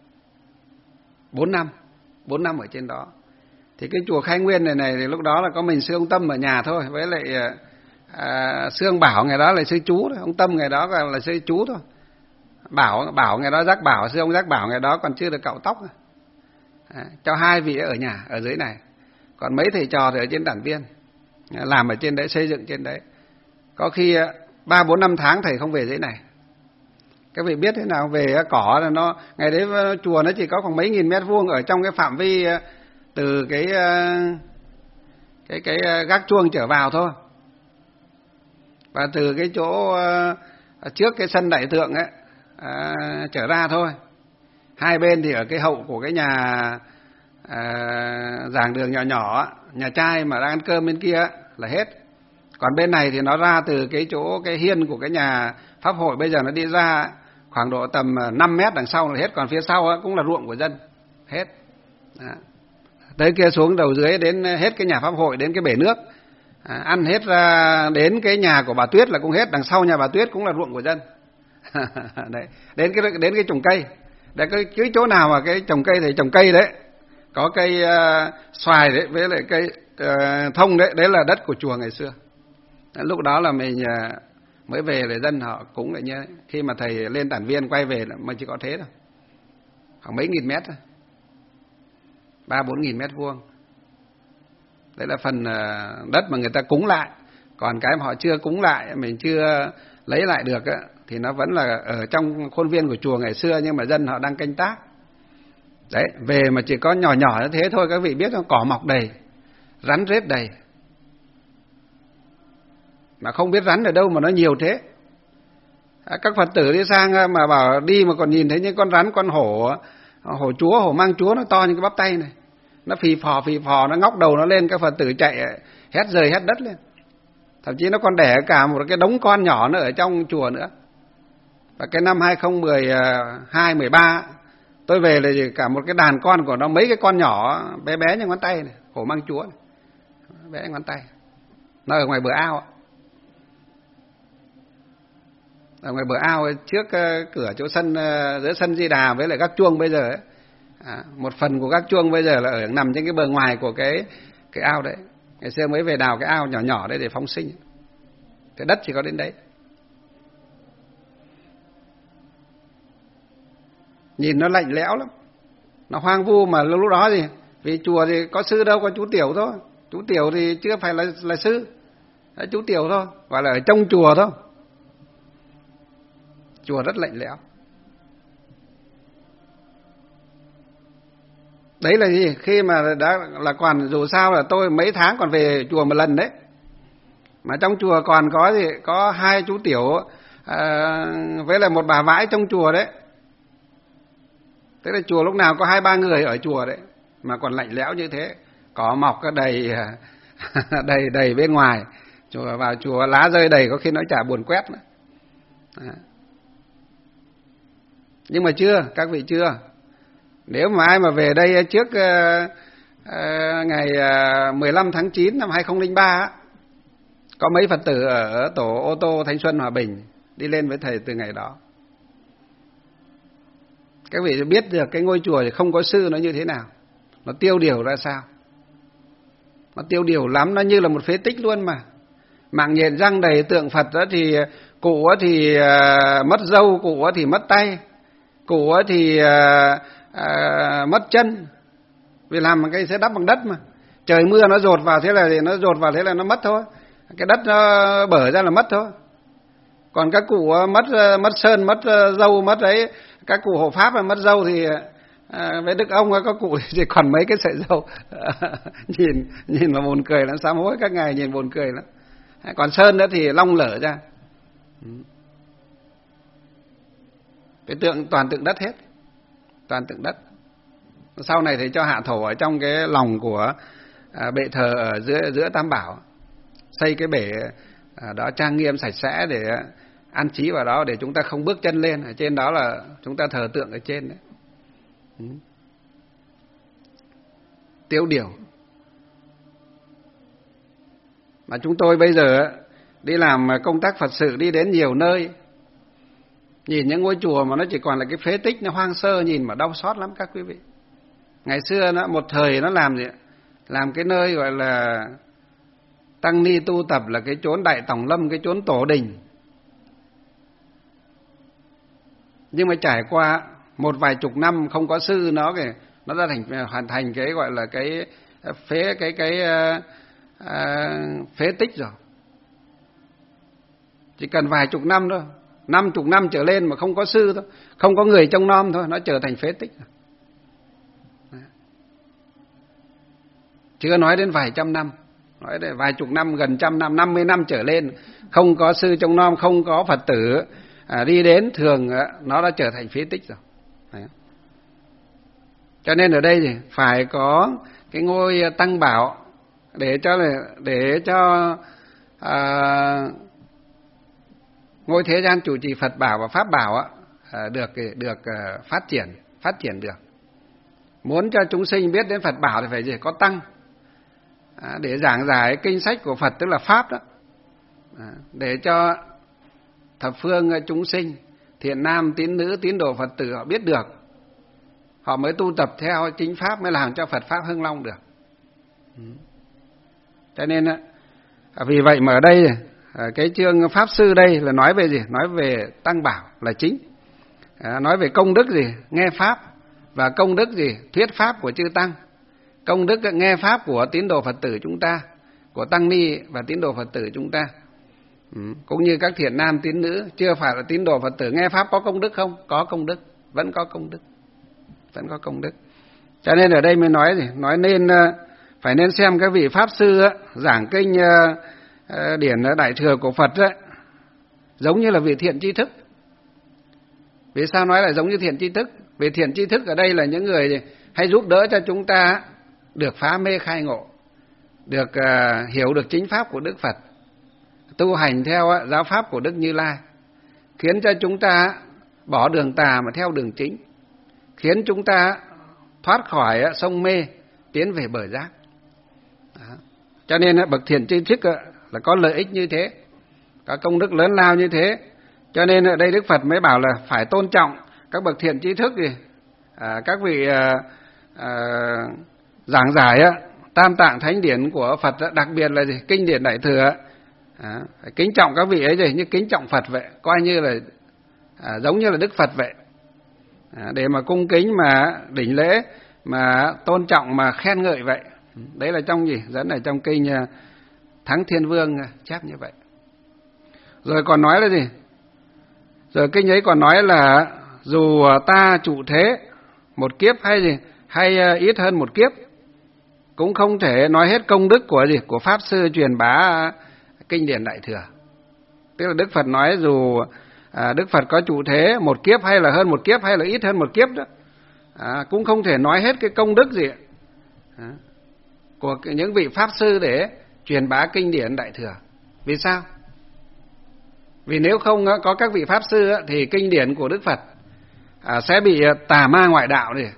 4 năm ở trên đó. Thì cái chùa Khai Nguyên này thì lúc đó là có mình sư ông Tâm ở nhà thôi, với lại sư ông Bảo ngày đó là sư chú thôi, ông Tâm ngày đó là sư chú thôi. Bảo ngày đó Giác Bảo, sư ông Giác Bảo ngày đó còn chưa được cạo tóc. Cho hai vị ở nhà ở dưới này, còn mấy thầy trò thì ở trên Tản Viên làm ở trên đấy, xây dựng trên đấy. Có khi 3-4 năm tháng thầy không về dưới này. Các vị biết thế nào, về cỏ là nó ngày đấy chùa nó chỉ có khoảng mấy nghìn mét vuông ở trong cái phạm vi từ cái gác chuông trở vào thôi, và từ cái chỗ trước cái sân đại tượng trở ra thôi. Hai bên thì ở cái hậu của cái nhà giảng đường nhỏ nhỏ, nhà trai mà đang ăn cơm bên kia là hết. Còn bên này thì nó ra từ cái chỗ cái hiên của cái nhà pháp hội, bây giờ nó đi ra khoảng độ tầm 5 mét đằng sau là hết. Còn phía sau cũng là ruộng của dân hết. Tới kia xuống đầu dưới đến hết cái nhà pháp hội, đến cái bể nước, ăn hết ra đến cái nhà của bà Tuyết là cũng hết. Đằng sau nhà bà Tuyết cũng là ruộng của dân. Đấy, đến cái trồng cây. Đấy, cái chỗ nào mà cái trồng cây thì trồng cây đấy, có cây xoài đấy với lại cây thông đấy, đấy là đất của chùa ngày xưa. Lúc đó là mình mới về để dân họ cúng lại nhé. Khi mà thầy lên Tản Viên quay về là mà chỉ có thế thôi, khoảng mấy nghìn mét thôi, 3-4 nghìn mét vuông. Đấy là phần đất mà người ta cúng lại. Còn cái mà họ chưa cúng lại, mình chưa lấy lại được thì nó vẫn là ở trong khuôn viên của chùa ngày xưa, nhưng mà dân họ đang canh tác. Đấy, về mà chỉ có nhỏ nhỏ như thế thôi, các vị biết không, cỏ mọc đầy, rắn rết đầy. Mà không biết rắn ở đâu mà nó nhiều thế. Các Phật tử đi sang mà bảo đi mà còn nhìn thấy những con rắn, con hổ chúa, hổ mang chúa nó to như cái bắp tay này. Nó phì phò, nó ngóc đầu nó lên, các Phật tử chạy hét rời hét đất lên. Thậm chí nó còn đẻ cả một cái đống con nhỏ nữa ở trong chùa nữa. Và cái năm 2012, 13 tôi về là cả một cái đàn con của nó, mấy cái con nhỏ bé bé như ngón tay này, hổ mang chúa này, bé ngón tay. Nó ở ngoài bờ ao, ở ngoài bờ ao trước cửa chỗ sân, giữa sân Di Đà với lại gác chuông bây giờ ấy. Một phần của gác chuông bây giờ là ở nằm trên cái bờ ngoài của cái ao đấy. Ngày xưa mới về đào cái ao nhỏ nhỏ đấy để phóng sinh. Cái đất chỉ có đến đấy. Nhìn nó lạnh lẽo lắm, nó hoang vu mà lúc đó gì, vì chùa thì có sư đâu, có chú tiểu thôi. Chú tiểu thì chưa phải là sư, đấy, chú tiểu thôi, gọi là ở trong chùa thôi. Chùa rất lạnh lẽo. Đấy là gì? Khi mà đã là còn, dù sao là tôi mấy tháng còn về chùa một lần đấy. Mà trong chùa còn có gì? Có 2 chú tiểu với lại một bà vãi trong chùa đấy. Thế là chùa lúc nào có 2-3 người ở chùa đấy, mà còn lạnh lẽo như thế, cỏ mọc đầy đầy bên ngoài. Chùa vào chùa lá rơi đầy, có khi nó chả buồn quét nữa. Nhưng mà chưa, các vị chưa. Nếu mà ai mà về đây trước ngày 15 tháng 9 năm 2003 có mấy Phật tử ở tổ ô tô Thanh Xuân Hòa Bình đi lên với thầy từ ngày đó. Các vị biết được cái ngôi chùa thì không có sư nó như thế nào, nó tiêu điều ra sao. Nó tiêu điều lắm, nó như là một phế tích luôn mà. Mạng nhện răng đầy tượng Phật đó, thì cụ thì mất râu, cụ thì mất tay, cụ thì mất chân, vì làm cái sẽ đắp bằng đất mà. Trời mưa nó dột vào thế là nó mất thôi. Cái đất nó bở ra là mất thôi. Còn các cụ mất sơn, mất râu, mất ấy, các cụ hộ pháp mà mất râu thì với Đức ông các cụ thì còn mấy cái sợi râu. nhìn mà buồn cười lắm, sám hối các ngài nhìn buồn cười lắm. Còn sơn nữa thì long lở ra. Cái tượng toàn tượng đất hết, toàn tượng đất. Sau này thì cho hạ thổ ở trong cái lòng của bệ thờ ở giữa Tam Bảo, xây cái bể đó trang nghiêm sạch sẽ để an trí vào đó, để chúng ta không bước chân lên. Ở trên đó là chúng ta thờ tượng ở trên đấy. Tiêu điều. Mà chúng tôi bây giờ đi làm công tác Phật sự, đi đến nhiều nơi, nhìn những ngôi chùa mà nó chỉ còn là cái phế tích, nó hoang sơ, nhìn mà đau xót lắm các quý vị. Ngày xưa nó một thời nó làm gì? Làm cái nơi gọi là tăng ni tu tập, là cái chốn Đại Tổng Lâm, cái chốn tổ đình. Nhưng mà trải qua một vài chục năm không có sư, nó đã hoàn thành cái gọi là cái phế tích rồi. Chỉ cần vài chục năm thôi, 50 năm trở lên mà không có sư thôi, không có người trông nom thôi, nó trở thành phế tích rồi. Chưa nói đến vài trăm năm, nói đến vài chục năm, gần trăm năm, 50 năm trở lên, không có sư trông nom, không có Phật tử đi đến, thường nó đã trở thành phế tích rồi. Đấy. Cho nên ở đây thì phải có cái ngôi Tăng Bảo để cho ngôi Thế Gian Chủ Trì Phật Bảo và Pháp Bảo được phát triển được. Muốn cho chúng sinh biết đến Phật Bảo thì phải gì? Có Tăng để giảng giải kinh sách của Phật, tức là Pháp đó, để cho thập phương chúng sinh, thiện nam tín nữ, tín đồ Phật tử họ biết được, họ mới tu tập theo chính Pháp, mới làm cho Phật Pháp hưng long được. Cho nên vì vậy mà ở đây cái chương Pháp Sư đây là nói về gì? Nói về Tăng Bảo là chính. Nói về công đức gì? Nghe Pháp. Và công đức gì? Thuyết Pháp của chư Tăng. Công đức nghe Pháp của tín đồ Phật tử chúng ta, của Tăng Ni và tín đồ Phật tử chúng ta. Cũng như các thiện nam tín nữ, chưa phải là tín đồ Phật tử nghe Pháp có công đức không? Có công đức, vẫn có công đức. Vẫn có công đức. Cho nên ở đây mới nói gì? Nói nên phải nên xem các vị Pháp Sư giảng kinh điển Đại Thừa của Phật giống như là vị thiện tri thức. Vì sao nói là giống như thiện tri thức? Vì thiện tri thức ở đây là những người hay giúp đỡ cho chúng ta được phá mê khai ngộ, được hiểu được chính Pháp của Đức Phật, tu hành theo giáo Pháp của Đức Như Lai. khiến cho chúng ta bỏ đường tà mà theo đường chính, khiến chúng ta thoát khỏi sông mê tiến về bờ giác. Đó. Cho nên bậc thiện tri thức là có lợi ích như thế, có công đức lớn lao như thế. Cho nên ở đây Đức Phật mới bảo là phải tôn trọng các bậc thiện tri thức gì, các vị giảng giải tam tạng thánh điển của Phật, đặc biệt là gì? Kinh điển Đại Thừa, phải kính trọng các vị ấy gì, như kính trọng Phật vậy, coi như là giống như là Đức Phật vậy, để mà cung kính, mà đỉnh lễ, mà tôn trọng, mà khen ngợi vậy. Đấy là trong gì? Dẫn ở trong kinh Thắng Thiên Vương chép như vậy. Rồi còn nói là gì? Rồi kinh ấy còn nói là dù ta trụ thế một kiếp hay gì, hay ít hơn một kiếp, cũng không thể nói hết công đức của gì, của pháp sư truyền bá kinh điển Đại Thừa. Tức là Đức Phật nói dù Đức Phật có trụ thế một kiếp hay là hơn một kiếp hay là ít hơn một kiếp đó, cũng không thể nói hết cái công đức gì của những vị pháp sư để truyền bá kinh điển Đại Thừa. Vì sao? Vì nếu không có các vị pháp sư thì kinh điển của Đức Phật sẽ bị tà ma ngoại đạo này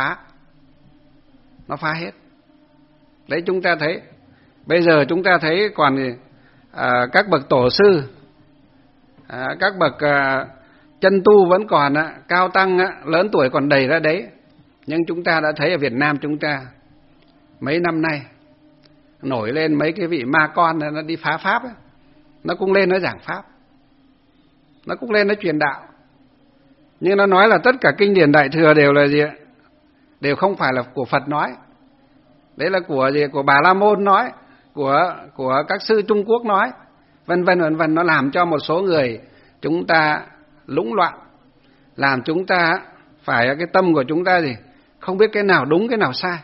nó phá hết. Đấy, chúng ta thấy bây giờ chúng ta thấy còn các bậc tổ sư, các bậc chân tu vẫn còn cao tăng, lớn tuổi còn đầy ra đấy. Nhưng chúng ta đã thấy ở Việt Nam chúng ta mấy năm nay nổi lên mấy cái vị ma con nó đi phá pháp ấy. Nó cũng lên nó giảng pháp, nó cũng lên nó truyền đạo, nhưng nó nói là tất cả kinh điển Đại Thừa đều là gì ạ? Đều không phải là của Phật nói. Đấy là của gì? Của Bà La Môn nói, của các sư Trung Quốc nói, vân vân. Nó làm cho một số người chúng ta lũng loạn, làm chúng ta phải cái tâm của chúng ta gì? Không biết cái nào đúng cái nào sai.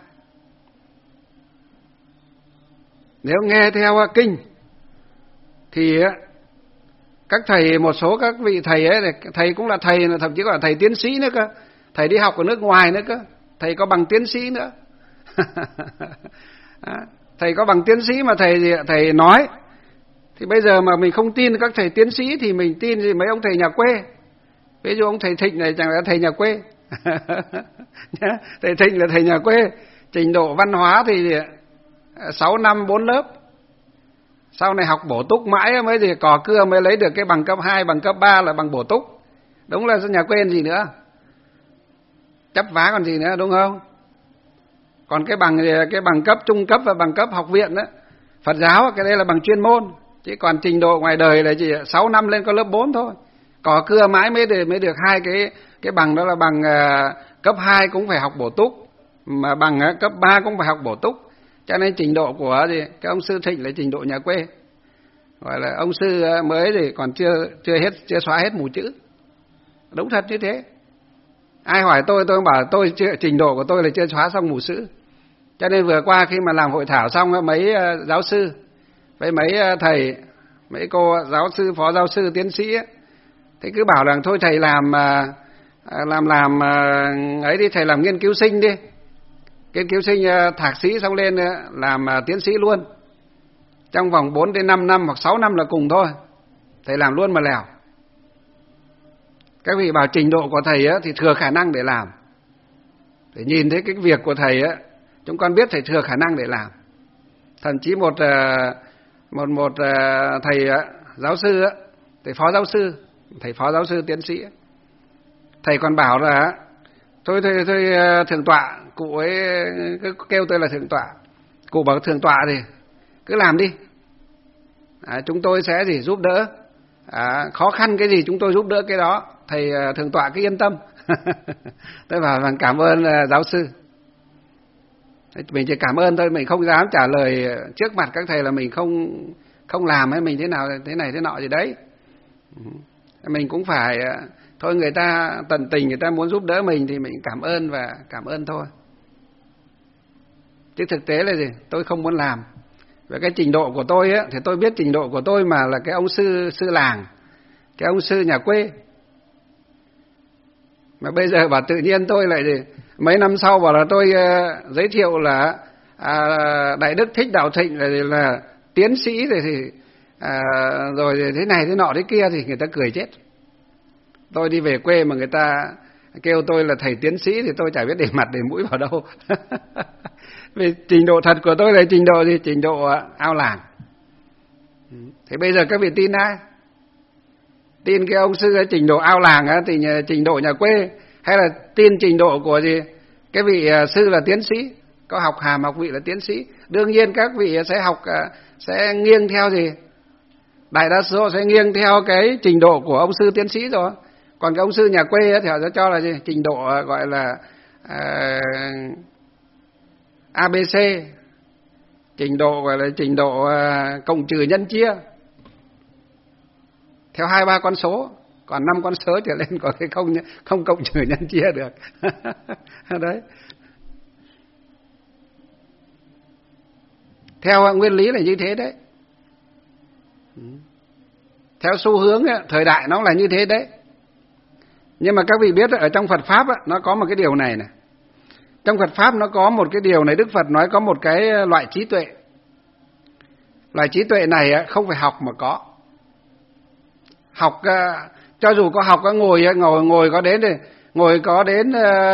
Nếu nghe theo kinh thì các thầy, một số các vị thầy ấy, thầy cũng là thầy, thậm chí còn là thầy tiến sĩ nữa cơ, thầy đi học ở nước ngoài nữa cơ, thầy có bằng tiến sĩ nữa. Thầy có bằng tiến sĩ mà thầy nói, thì bây giờ mà mình không tin các thầy tiến sĩ thì mình tin gì mấy ông thầy nhà quê. Ví dụ ông thầy Thịnh này chẳng là thầy nhà quê. Thầy Thịnh là thầy nhà quê, trình độ văn hóa thì 6 năm 4 lớp, sau này học bổ túc mãi mới gì cò cưa mới lấy được cái bằng cấp 2, bằng cấp 3 là bằng bổ túc. Đúng là nhà quê gì nữa, chấp vá còn gì nữa, đúng không? Còn cái bằng cấp trung cấp và bằng cấp học viện đó, Phật giáo cái đây là bằng chuyên môn, chứ còn trình độ ngoài đời là chỉ 6 năm lên có lớp 4 thôi. Cò cưa mãi mới được 2 cái bằng, đó là bằng cấp 2 cũng phải học bổ túc, mà bằng cấp 3 cũng phải học bổ túc. Cho nên trình độ của cái ông sư Thịnh là trình độ nhà quê, gọi là ông sư mới thì còn chưa xóa hết mù chữ. Đúng thật như thế. Ai hỏi tôi bảo trình độ của tôi là chưa xóa xong mù chữ. Cho nên vừa qua khi mà làm hội thảo xong, mấy giáo sư với mấy thầy, mấy cô giáo sư, phó giáo sư, tiến sĩ ấy, thì cứ bảo rằng thôi thầy làm ấy đi, thầy làm nghiên cứu sinh đi, nghiên cứu sinh thạc sĩ xong lên làm tiến sĩ luôn, trong vòng 4 đến 5 năm hoặc 6 năm là cùng thôi, thầy làm luôn mà lèo. Các vị bảo trình độ của thầy thì thừa khả năng để làm, để nhìn thấy cái việc của thầy chúng con biết thầy thừa khả năng để làm. Thậm chí một thầy giáo sư, thầy phó giáo sư tiến sĩ, thầy còn bảo là thôi thượng tọa, cụ ấy cứ kêu tôi là thượng tọa, cụ bảo thượng tọa thì cứ làm đi, chúng tôi sẽ giúp đỡ, khó khăn cái gì chúng tôi giúp đỡ cái đó, thầy thượng tọa cứ yên tâm. Tôi bảo rằng cảm ơn giáo sư, mình chỉ cảm ơn thôi, mình không dám trả lời trước mặt các thầy là mình không làm hay mình thế nào thế này thế nọ gì đấy. Mình cũng phải thôi, người ta tận tình, người ta muốn giúp đỡ mình thì mình cảm ơn và cảm ơn thôi. Chứ thực tế là gì? Tôi không muốn làm. Về cái trình độ của tôi thì tôi biết trình độ của tôi mà là cái ông sư làng, cái ông sư nhà quê. Mà bây giờ bảo tự nhiên tôi lại mấy năm sau bảo là tôi giới thiệu là Đại Đức Thích Đạo Thịnh là tiến sĩ rồi thì rồi thế này thế nọ thế kia thì người ta cười chết. Tôi đi về quê mà người ta kêu tôi là thầy tiến sĩ thì tôi chả biết để mặt để mũi vào đâu. Vì trình độ thật của tôi là trình độ gì? Trình độ ao làng. Thế bây giờ các vị tin ai? Tin cái ông sư trình độ ao làng á, thì trình độ nhà quê, hay là tin trình độ của gì? Cái vị sư là tiến sĩ, có học hàm học vị là tiến sĩ. Đương nhiên các vị sẽ nghiêng theo gì? Đại đa số sẽ nghiêng theo cái trình độ của ông sư tiến sĩ rồi. Còn cái ông sư nhà quê thì họ sẽ cho là gì? Trình độ gọi là ABC, trình độ gọi là trình độ cộng trừ nhân chia theo 2-3 con số, còn 5 con số trở lên có cái không cộng trừ nhân chia được. Đấy. Theo nguyên lý là như thế đấy. Theo xu hướng thời đại nó là như thế đấy. Nhưng mà các vị biết ở trong Phật Pháp nó có một cái điều này này. Trong Phật Pháp nó có một cái điều này, Đức Phật nói có một cái loại trí tuệ. Loại trí tuệ này không phải học mà có. Học cho dù có học có ngồi có đến thì ngồi có đến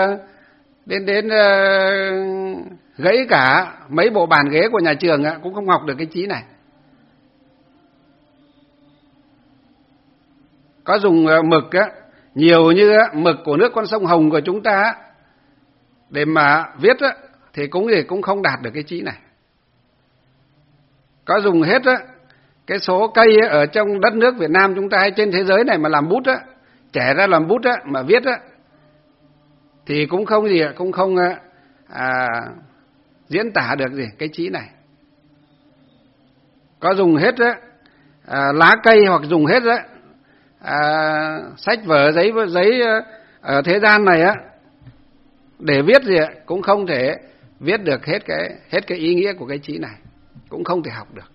gãy cả mấy bộ bàn ghế của nhà trường cũng không học được cái trí này. Có dùng mực nhiều như mực của nước con sông Hồng của chúng ta để mà viết thì cũng không đạt được cái trí này. Có dùng hết cái số cây ở trong đất nước Việt Nam chúng ta hay trên thế giới này mà làm bút trẻ ra làm bút mà viết thì cũng không diễn tả được gì cái trí này. Có dùng hết lá cây hoặc dùng hết sách vở giấy ở thế gian này để viết gì cũng không thể viết được hết cái ý nghĩa của cái trí này, cũng không thể học được.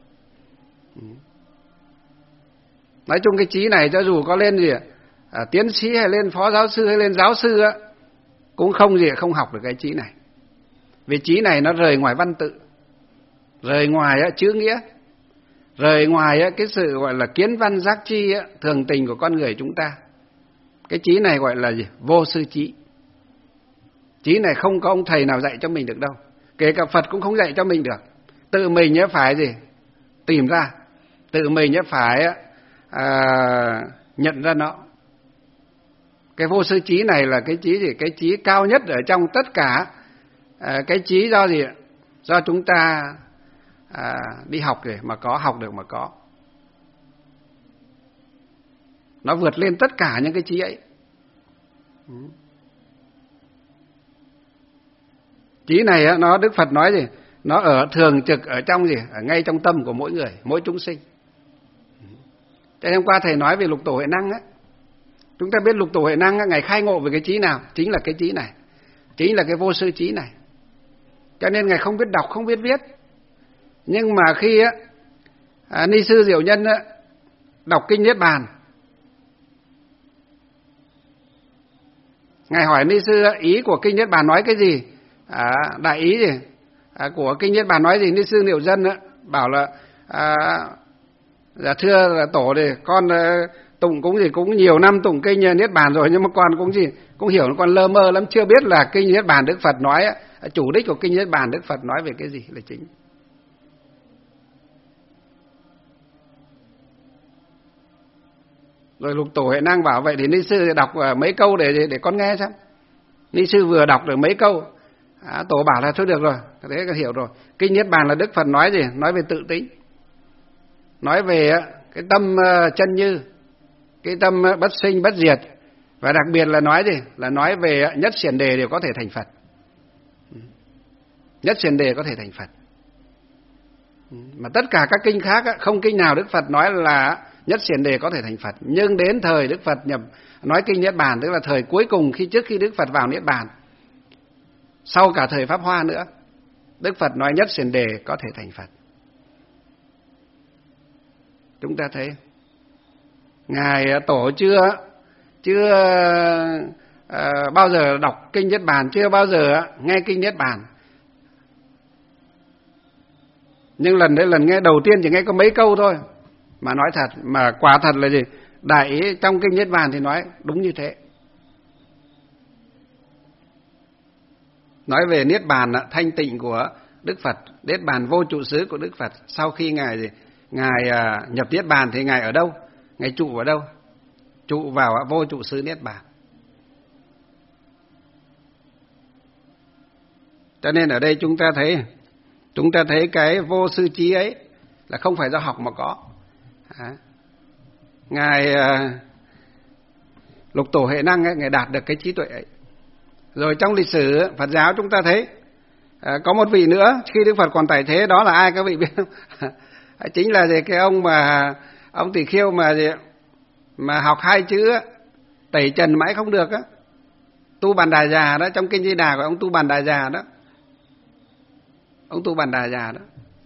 Nói chung cái trí này cho dù có lên gì tiến sĩ hay lên phó giáo sư hay lên giáo sư cũng không học được cái trí này. Vì trí này nó rời ngoài văn tự, rời ngoài chữ nghĩa, rời ngoài cái sự gọi là kiến văn giác chi thường tình của con người chúng ta. Cái trí này gọi là gì? Vô sư trí. Trí này không có ông thầy nào dạy cho mình được đâu. Kể cả Phật cũng không dạy cho mình được. Tự mình phải gì? Tìm ra. Tự mình phải nhận ra nó. Cái vô sư trí này là cái trí gì? Cái trí cao nhất ở trong tất cả cái trí do gì? Do chúng ta đi học để mà có, học được mà có. Nó vượt lên tất cả những cái trí ấy. Trí này nó Đức Phật nói gì? Nó ở thường trực ở trong gì? Ở ngay trong tâm của mỗi người, mỗi chúng sinh. Thế hôm qua thầy nói về lục tổ huệ năng chúng ta biết lục tổ huệ năng Ngài khai ngộ về cái trí nào? Chính là cái trí này. Chính là cái vô sư trí này. Cho nên Ngài không biết đọc, không biết viết. Nhưng mà khi Ni sư Diệu Nhân đọc kinh Niết Bàn, Ngài hỏi Ni sư ý của kinh Niết Bàn nói cái gì? Đại ý gì? Của kinh Niết Bàn nói gì? Ni sư Diệu Nhân bảo là dạ thưa là tổ thì con tụng cũng nhiều năm tụng kinh Niết Bàn rồi, nhưng mà con cũng hiểu, con lơ mơ lắm, chưa biết là kinh Niết Bàn Đức Phật nói chủ đích của kinh Niết Bàn Đức Phật nói về cái gì là chính. Rồi lục tổ huệ năng bảo vậy thì Ni sư đọc mấy câu để con nghe xem. Ni sư vừa đọc được mấy câu, tổ bảo là thôi được rồi, thế hiểu rồi. Kinh Niết Bàn là Đức Phật nói gì? Nói về tự tính, nói về cái tâm chân như, cái tâm bất sinh bất diệt, và đặc biệt là nói gì? Là nói về nhất xiển đề đều có thể thành Phật. Nhất xiển đề có thể thành Phật. Mà tất cả các kinh khác không kinh nào Đức Phật nói là nhất xiển đề có thể thành Phật. Nhưng đến thời Đức Phật nói kinh Niết Bàn, tức là thời cuối cùng trước khi Đức Phật vào Niết Bàn, sau cả thời Pháp Hoa nữa, Đức Phật nói nhất xiển đề có thể thành Phật. Chúng ta thấy Ngài tổ chưa bao giờ đọc kinh Niết Bàn, chưa bao giờ nghe kinh Niết Bàn. Nhưng lần nghe đầu tiên chỉ nghe có mấy câu thôi, mà nói thật, mà quả thật là gì? Đại ý trong kinh Niết Bàn thì nói đúng như thế. Nói về Niết Bàn thanh tịnh của Đức Phật, Niết Bàn vô trụ xứ của Đức Phật. Sau khi Ngài nhập Niết Bàn thì Ngài ở đâu? Ngài trụ ở đâu? Trụ vào vô trụ xứ Niết Bàn. Cho nên ở đây chúng ta thấy cái vô sư trí ấy là không phải do học mà có. Ngài Lục Tổ Huệ Năng ấy, Ngài đạt được cái trí tuệ ấy. Rồi trong lịch sử Phật giáo chúng ta thấy có một vị nữa khi Đức Phật còn tại thế, đó là ai các vị biết không? Chính là cái ông Tỳ Khưu mà học 2 chữ tẩy trần mãi không được á, Tu Bàn Đà Già đó, trong kinh Di Đà của ông Tu Bàn Đà Già đó. Ông Tu Bàn Đà Già đó.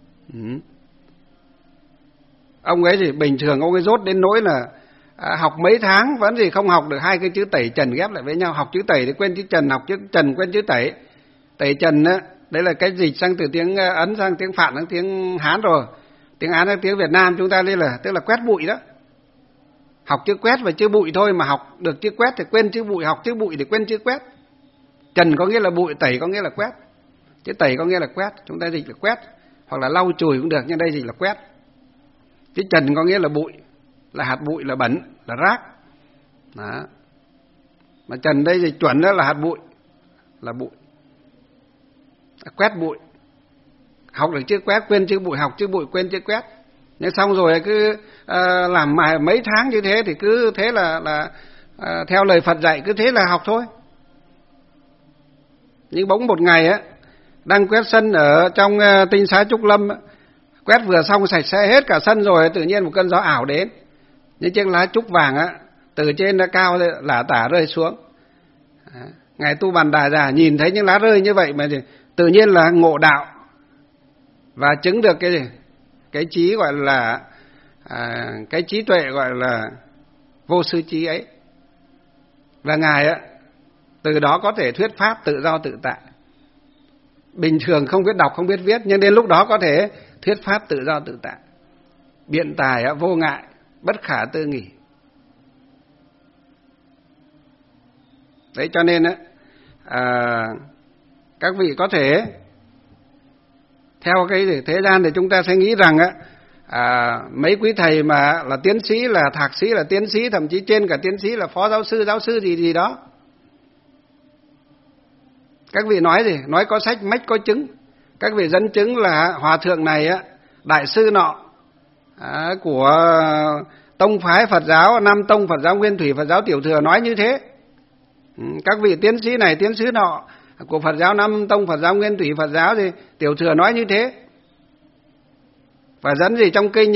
Ông ấy thì bình thường ông ấy dốt đến nỗi là học mấy tháng vẫn gì không học được 2 cái chữ tẩy trần ghép lại với nhau. Học chữ tẩy thì quên chữ trần, học chữ trần quên chữ tẩy. Tẩy trần á, đấy là cái dịch sang từ tiếng Ấn sang tiếng Phạn sang tiếng Hán rồi. Tiếng Hán sang tiếng Việt Nam chúng ta đây là tức là quét bụi đó. Học chữ quét và chữ bụi thôi, mà học được chữ quét thì quên chữ bụi, học chữ bụi thì quên chữ quét. Trần có nghĩa là bụi, tẩy có nghĩa là quét. Chữ tẩy có nghĩa là quét, chúng ta dịch là quét, hoặc là lau chùi cũng được, nhưng đây dịch là quét. Chữ trần có nghĩa là bụi, là hạt bụi, là bẩn, là rác. Đó. Mà trần đây dịch chuẩn đó là hạt bụi, là bụi. Quét bụi. Học được chữ quét quên chữ bụi, học chữ bụi quên chữ quét. Nhưng xong rồi cứ làm mấy tháng như thế thì cứ thế là theo lời Phật dạy cứ thế là học thôi. Nhưng bỗng một ngày á, đang quét sân ở trong Tinh Xá Trúc Lâm, quét vừa xong sạch sẽ hết cả sân rồi, tự nhiên một cơn gió ảo đến, những chiếc lá trúc vàng á từ trên nó cao lả tả rơi xuống. Ngài Tu Bàn Đà Già nhìn thấy những lá rơi như vậy mà tự nhiên là ngộ đạo và chứng được cái gì? Cái trí gọi là cái trí tuệ gọi là vô sư trí ấy. Và Ngài á từ đó có thể thuyết pháp tự do tự tại. Bình thường không biết đọc không biết viết, nhưng đến lúc đó có thể thuyết pháp tự do tự tại. Biện tài vô ngại, bất khả tư nghỉ. Đấy cho nên á các vị có thể theo cái thế gian thì chúng ta sẽ nghĩ rằng á mấy quý thầy mà là tiến sĩ, là thạc sĩ, là tiến sĩ, thậm chí trên cả tiến sĩ là phó giáo sư gì đó. Các vị nói gì? Nói có sách mách có chứng. Các vị dẫn chứng là hòa thượng này á, đại sư nọ của tông phái Phật giáo Nam Tông, Phật giáo Nguyên Thủy, Phật giáo Tiểu Thừa nói như thế. Các vị tiến sĩ này, tiến sĩ nọ của Phật giáo Nam Tông, Phật giáo Nguyên Thủy, Phật giáo gì Tiểu Thừa nói như thế. Và dẫn gì trong kinh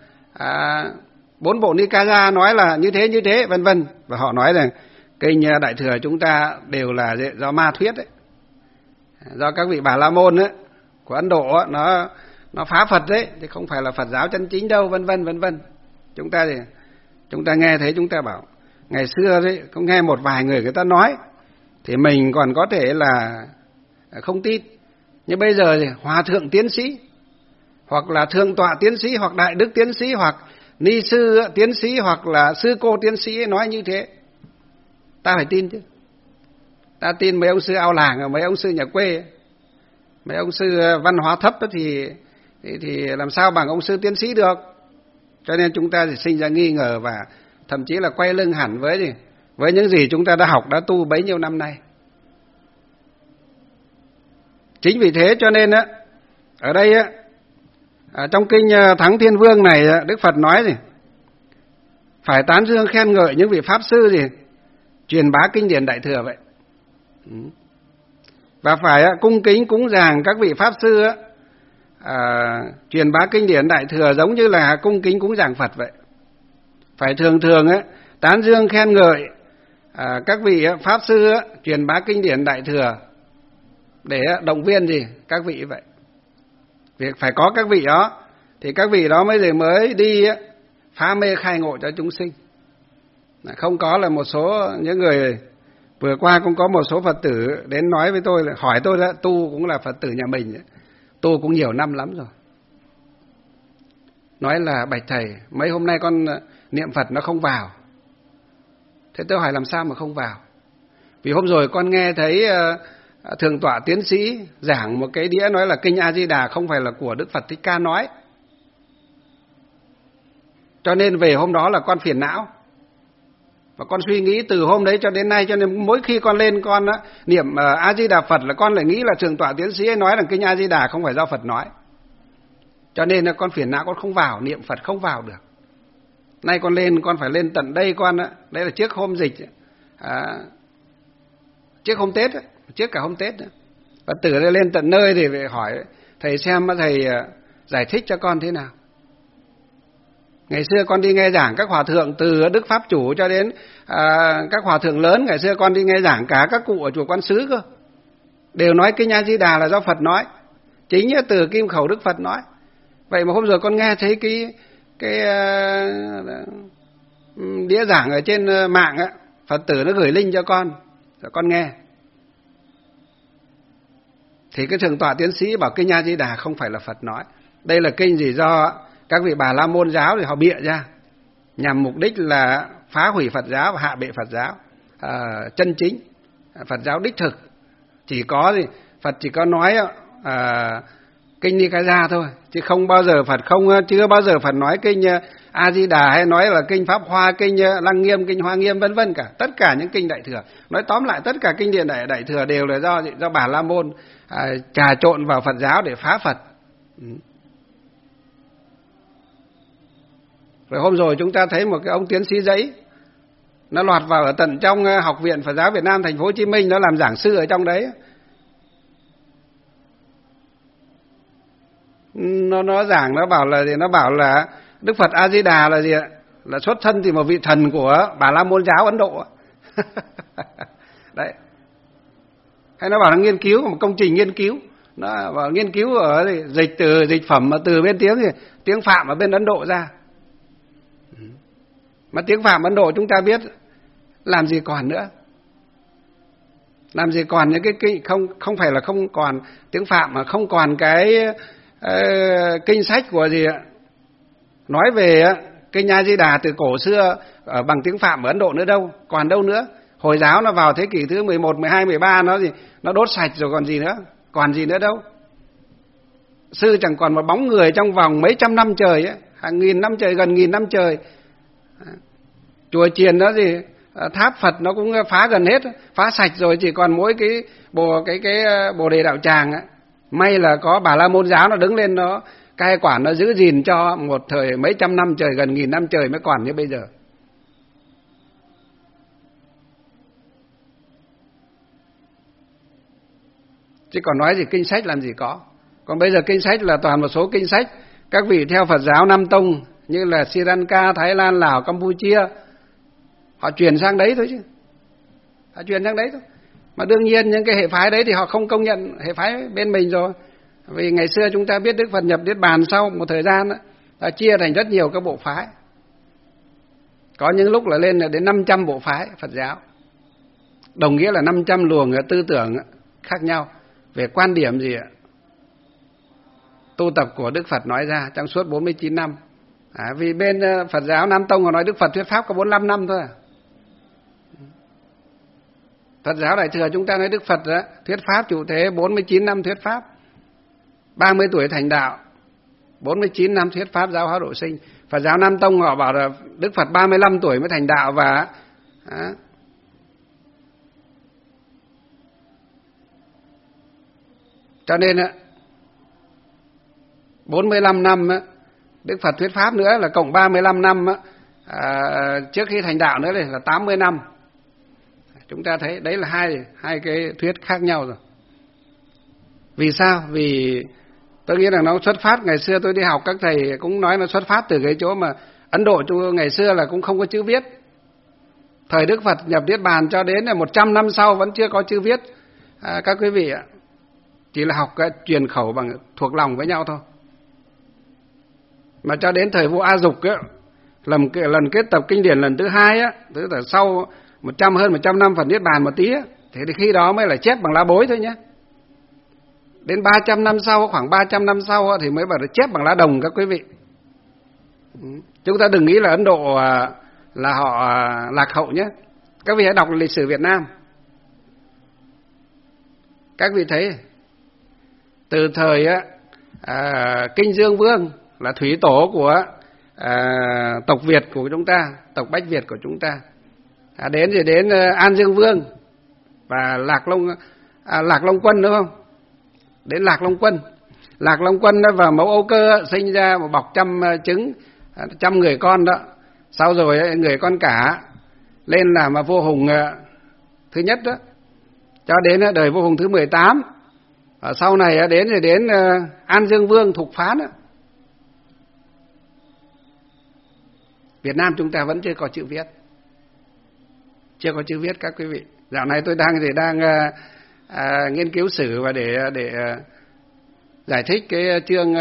4 bộ Nikaya nói là như thế, vân vân. Và họ nói rằng kinh Đại Thừa chúng ta đều là do ma thuyết đấy, do các vị Bà La Môn ấy, của Ấn Độ ấy, nó phá Phật đấy, thì không phải là Phật giáo chân chính đâu, vân vân. Chúng ta nghe thấy chúng ta bảo ngày xưa đấy cũng nghe một vài người ta nói thì mình còn có thể là không tin. Nhưng bây giờ thì hòa thượng tiến sĩ, hoặc là thượng tọa tiến sĩ, hoặc đại đức tiến sĩ, hoặc ni sư tiến sĩ, hoặc là sư cô tiến sĩ nói như thế, ta phải tin chứ. Ta tin mấy ông sư ao làng, mấy ông sư nhà quê, mấy ông sư văn hóa thấp thì làm sao bằng ông sư tiến sĩ được. Cho nên chúng ta thì sinh ra nghi ngờ và thậm chí là quay lưng hẳn với những gì chúng ta đã học, đã tu bấy nhiêu năm nay. Chính vì thế cho nên á, ở đây á, trong kinh Thắng Thiên Vương này Đức Phật nói gì? Phải tán dương khen ngợi những vị pháp sư gì truyền bá kinh điển Đại Thừa vậy. Và phải cung kính cúng dường các vị pháp sư truyền bá kinh điển Đại Thừa giống như là cung kính cúng dường Phật vậy. Phải thường tán dương khen ngợi các vị pháp sư truyền bá kinh điển Đại Thừa để động viên gì các vị vậy. Việc phải có các vị đó thì các vị đó mới đi phá mê khai ngộ cho chúng sinh. Không có là một số những người vừa qua cũng có một số Phật tử đến nói với tôi, là hỏi tôi đó, tu cũng là Phật tử nhà mình, tu cũng nhiều năm lắm rồi. Nói là bạch thầy, mấy hôm nay con niệm Phật nó không vào. Thế tôi hỏi làm sao mà không vào? Vì hôm rồi con nghe thấy Thượng tọa tiến sĩ giảng một cái đĩa nói là kinh A Di Đà không phải là của Đức Phật Thích Ca nói. Cho nên về hôm đó là con phiền não. Và con suy nghĩ từ hôm đấy cho đến nay, cho nên mỗi khi con lên con niệm A Di Đà Phật là con lại nghĩ là Thượng tọa tiến sĩ ấy nói rằng kinh A Di Đà không phải do Phật nói. Cho nên là con phiền não, con không vào, niệm Phật không vào được. Nay con lên, con phải lên tận đây con ạ. Đây là trước hôm dịch, trước hôm Tết, trước cả hôm Tết. Phật tử lên tận nơi thì phải hỏi thầy xem thầy giải thích cho con thế nào. Ngày xưa con đi nghe giảng các hòa thượng từ Đức Pháp Chủ cho đến các hòa thượng lớn. Ngày xưa con đi nghe giảng cả các cụ ở chùa Quán Sứ cơ. Đều nói kinh A Di Đà là do Phật nói. Chính từ kim khẩu Đức Phật nói. Vậy mà hôm rồi con nghe thấy cái đĩa giảng ở trên mạng á, Phật tử nó gửi link cho con nghe. Thì cái Thượng tọa tiến sĩ bảo kinh A Di Đà không phải là Phật nói. Đây là kinh gì do các vị Bà La Môn giáo thì họ bịa ra nhằm mục đích là phá hủy Phật giáo và hạ bệ Phật giáo chân chính, Phật giáo đích thực. Chỉ có gì Phật chỉ có nói kinh Nikaya thôi, chứ không bao giờ Phật chưa bao giờ Phật nói kinh A Di Đà hay nói là kinh Pháp Hoa, kinh Lăng Nghiêm, kinh Hoa Nghiêm vân vân cả. Tất cả những kinh Đại Thừa, nói tóm lại tất cả kinh điển Đại Thừa đều là do Bà La Môn trà trộn vào Phật giáo để phá Phật. Rồi hôm rồi chúng ta thấy một cái ông tiến sĩ giấy, nó lọt vào ở tận trong Học viện Phật giáo Việt Nam thành phố Hồ Chí Minh, nó làm giảng sư ở trong đấy. Nó giảng, nó bảo là Đức Phật A Di Đà là gì ạ? Là xuất thân thì một vị thần của Bà La Môn giáo Ấn Độ. Đấy. Hay nó bảo là nghiên cứu, một công trình nghiên cứu. Nó bảo nghiên cứu ở dịch phẩm từ bên tiếng Phạm ở bên Ấn Độ ra. Mà tiếng Phạm Ấn Độ chúng ta biết làm gì còn nữa. Làm gì còn những cái kinh, không phải là không còn tiếng Phạm mà không còn cái kinh sách của gì ạ? Nói về kinh A Di Đà từ cổ xưa bằng tiếng Phạm ở Ấn Độ nữa đâu, còn đâu nữa. Hồi giáo nó vào thế kỷ thứ 11, 12, 13 nó đốt sạch rồi còn gì nữa, còn gì nữa đâu. Sư chẳng còn một bóng người trong vòng mấy trăm năm trời ấy, hàng nghìn năm trời, gần nghìn năm trời. Chùa chiền đó tháp Phật nó cũng phá gần hết, phá sạch rồi, chỉ còn mỗi cái Bồ Đề Đạo Tràng ấy. May là có Bà La Môn giáo nó đứng lên, nó cai quản, nó giữ gìn cho một thời mấy trăm năm trời, gần nghìn năm trời mới còn như bây giờ. Chứ còn nói gì kinh sách làm gì có. Còn bây giờ kinh sách là toàn một số kinh sách các vị theo Phật giáo Nam Tông như là Sri Lanka, Thái Lan, Lào, Campuchia, họ truyền sang đấy thôi chứ. Họ truyền sang đấy thôi. Mà đương nhiên những cái hệ phái đấy thì họ không công nhận hệ phái bên mình rồi. Vì ngày xưa chúng ta biết Đức Phật nhập Niết Bàn sau một thời gian đó, đã chia thành rất nhiều các bộ phái. Có những lúc là lên đến 500 bộ phái Phật giáo. Đồng nghĩa là 500 luồng tư tưởng khác nhau về quan điểm gì ạ? Tu tập của Đức Phật nói ra trong suốt 49 năm. Vì bên Phật giáo Nam Tông họ nói Đức Phật thuyết pháp có 45 năm thôi. Phật giáo Đại Thừa chúng ta nói Đức Phật thuyết pháp trụ thế 49 năm thuyết pháp, 30 tuổi thành đạo, 49 năm thuyết pháp giáo hóa độ sinh. Phật giáo Nam Tông họ bảo là Đức Phật 35 tuổi mới thành đạo và cho nên 45 năm Đức Phật thuyết pháp nữa là cộng 35 năm trước khi thành đạo nữa là 80 năm. Chúng ta thấy đấy là hai cái thuyết khác nhau rồi. Vì sao? Vì tôi nghĩ là nó xuất phát, ngày xưa tôi đi học các thầy cũng nói nó xuất phát từ cái chỗ mà Ấn Độ ngày xưa là cũng không có chữ viết. Thời Đức Phật nhập Niết Bàn cho đến là 100 năm sau vẫn chưa có chữ viết. Các quý vị ạ, chỉ là học cái truyền khẩu bằng thuộc lòng với nhau thôi. Mà cho đến thời vua A Dục á, lần kết tập kinh điển lần thứ 2 á, tức là sau hơn 100 năm Phật Niết Bàn một tí á, thì khi đó mới là chép bằng lá bối thôi nhé. Đến 300 năm sau, khoảng 300 năm sau thì mới bảo là chép bằng lá đồng các quý vị. Chúng ta đừng nghĩ là Ấn Độ là họ lạc hậu nhé. Các vị hãy đọc lịch sử Việt Nam. Các vị thấy từ thời Kinh Dương Vương là thủy tổ của tộc Việt của chúng ta, tộc Bách Việt của chúng ta, đến An Dương Vương và Lạc Long Quân, đúng không? Đến Lạc Long Quân. Lạc Long Quân đó và Mẫu Âu Cơ sinh ra một bọc 100 trứng, 100 người con đó. Sau rồi người con cả lên làm vua Hùng thứ nhất đó, cho đến đời vua Hùng thứ 18. Ở sau này đến An Dương Vương Thục Phán đó. Việt Nam chúng ta vẫn chưa có chữ viết. Chưa có chữ viết các quý vị. Dạo này tôi đang nghiên cứu sử và để giải thích cái chương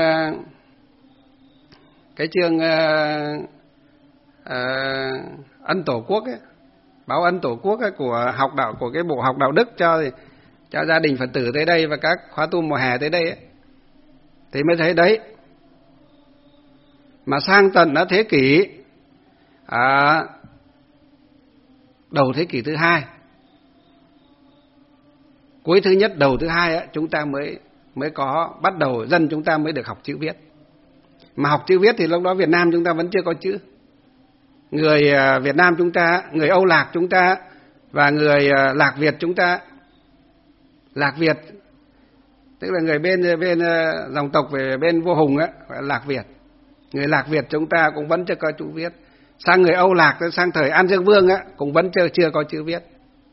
Ân Tổ Quốc ấy, báo Ân Tổ Quốc ấy, của cái bộ học đạo đức cho gia đình Phật tử tới đây và các khóa tu mùa hè tới đây ấy. Thì mới thấy đấy, mà sang tận thế kỷ đầu thế kỷ thứ 2, cuối thứ nhất đầu thứ 2 ấy, chúng ta mới có bắt đầu, dân chúng ta mới được học chữ viết. Mà học chữ viết thì lúc đó Việt Nam chúng ta vẫn chưa có chữ. Người Việt Nam chúng ta, người Âu Lạc chúng ta và người Lạc Việt chúng ta, Lạc Việt tức là người bên dòng tộc về bên vua Hùng á, gọi là Lạc Việt. Người Lạc Việt chúng ta cũng vẫn chưa có chữ viết. Sang người Âu Lạc, sang thời An Dương Vương á, cũng vẫn chưa có chữ viết.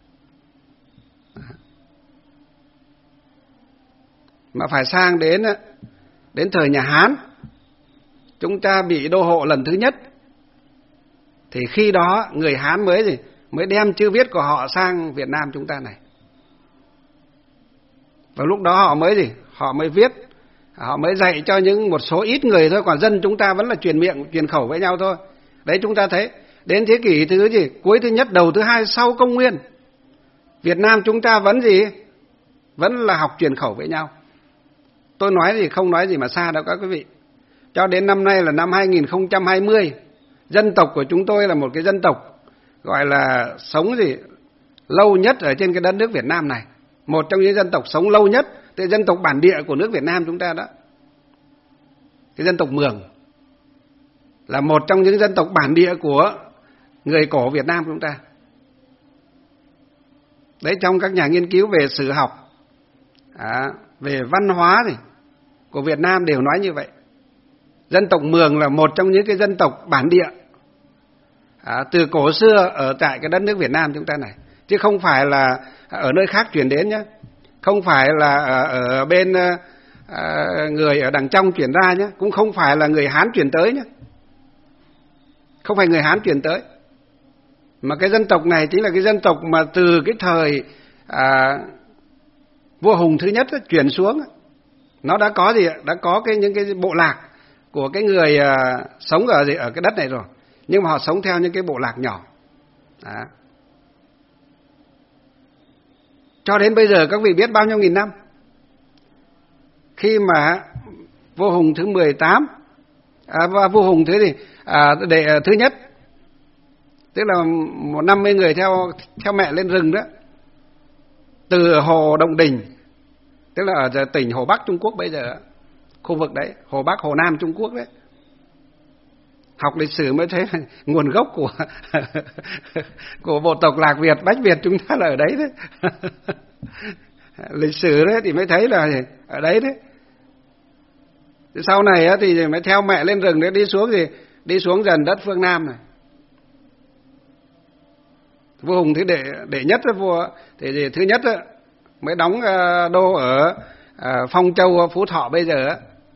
Mà phải sang đến thời nhà Hán, chúng ta bị đô hộ lần thứ nhất, thì khi đó người Hán mới đem chữ viết của họ sang Việt Nam chúng ta này. Và lúc đó họ mới viết, họ mới dạy cho một số ít người thôi, còn dân chúng ta vẫn là truyền miệng, truyền khẩu với nhau thôi. Đấy, chúng ta thấy đến thế kỷ cuối thứ nhất đầu thứ 2 sau công nguyên, Việt Nam chúng ta vẫn là học truyền khẩu với nhau. Tôi nói không nói gì mà xa đâu các quý vị. Cho đến năm nay là năm 2020, dân tộc của chúng tôi là một cái dân tộc gọi là sống lâu nhất ở trên cái đất nước Việt Nam này. Một trong những dân tộc sống lâu nhất, thì dân tộc bản địa của nước Việt Nam chúng ta đó. Cái dân tộc Mường là một trong những dân tộc bản địa của người cổ Việt Nam chúng ta. Đấy, trong các nhà nghiên cứu về sử học, về văn hóa của Việt Nam đều nói như vậy. Dân tộc Mường là một trong những cái dân tộc bản địa từ cổ xưa ở tại cái đất nước Việt Nam chúng ta này, chứ không phải là ở nơi khác chuyển đến nhé, không phải là ở bên người ở đằng trong chuyển ra nhé, cũng không phải là người Hán chuyển tới nhé, không phải người Hán chuyển tới, mà cái dân tộc này chính là cái dân tộc mà từ cái thời vua Hùng thứ nhất chuyển xuống. Nó đã có đã có những cái bộ lạc của cái người sống ở cái đất này rồi, nhưng mà họ sống theo những cái bộ lạc nhỏ. Cho đến bây giờ các vị biết bao nhiêu nghìn năm, khi mà vua Hùng thứ 18 vua Hùng thứ nhất, tức là 50 người theo mẹ lên rừng đó, từ Hồ Động Đình, tức là ở tỉnh Hồ Bắc Trung Quốc bây giờ, khu vực đấy, Hồ Bắc, Hồ Nam Trung Quốc đấy. Học lịch sử mới thấy nguồn gốc của bộ tộc Lạc Việt, Bách Việt chúng ta là ở đấy đấy. Lịch sử đấy thì mới thấy là ở đấy đấy. Sau này thì mới theo mẹ lên rừng đấy, đi xuống dần đất phương Nam này. Vua Hùng thứ đệ nhất thì thứ nhất mới đóng đô ở Phong Châu, Phú Thọ bây giờ.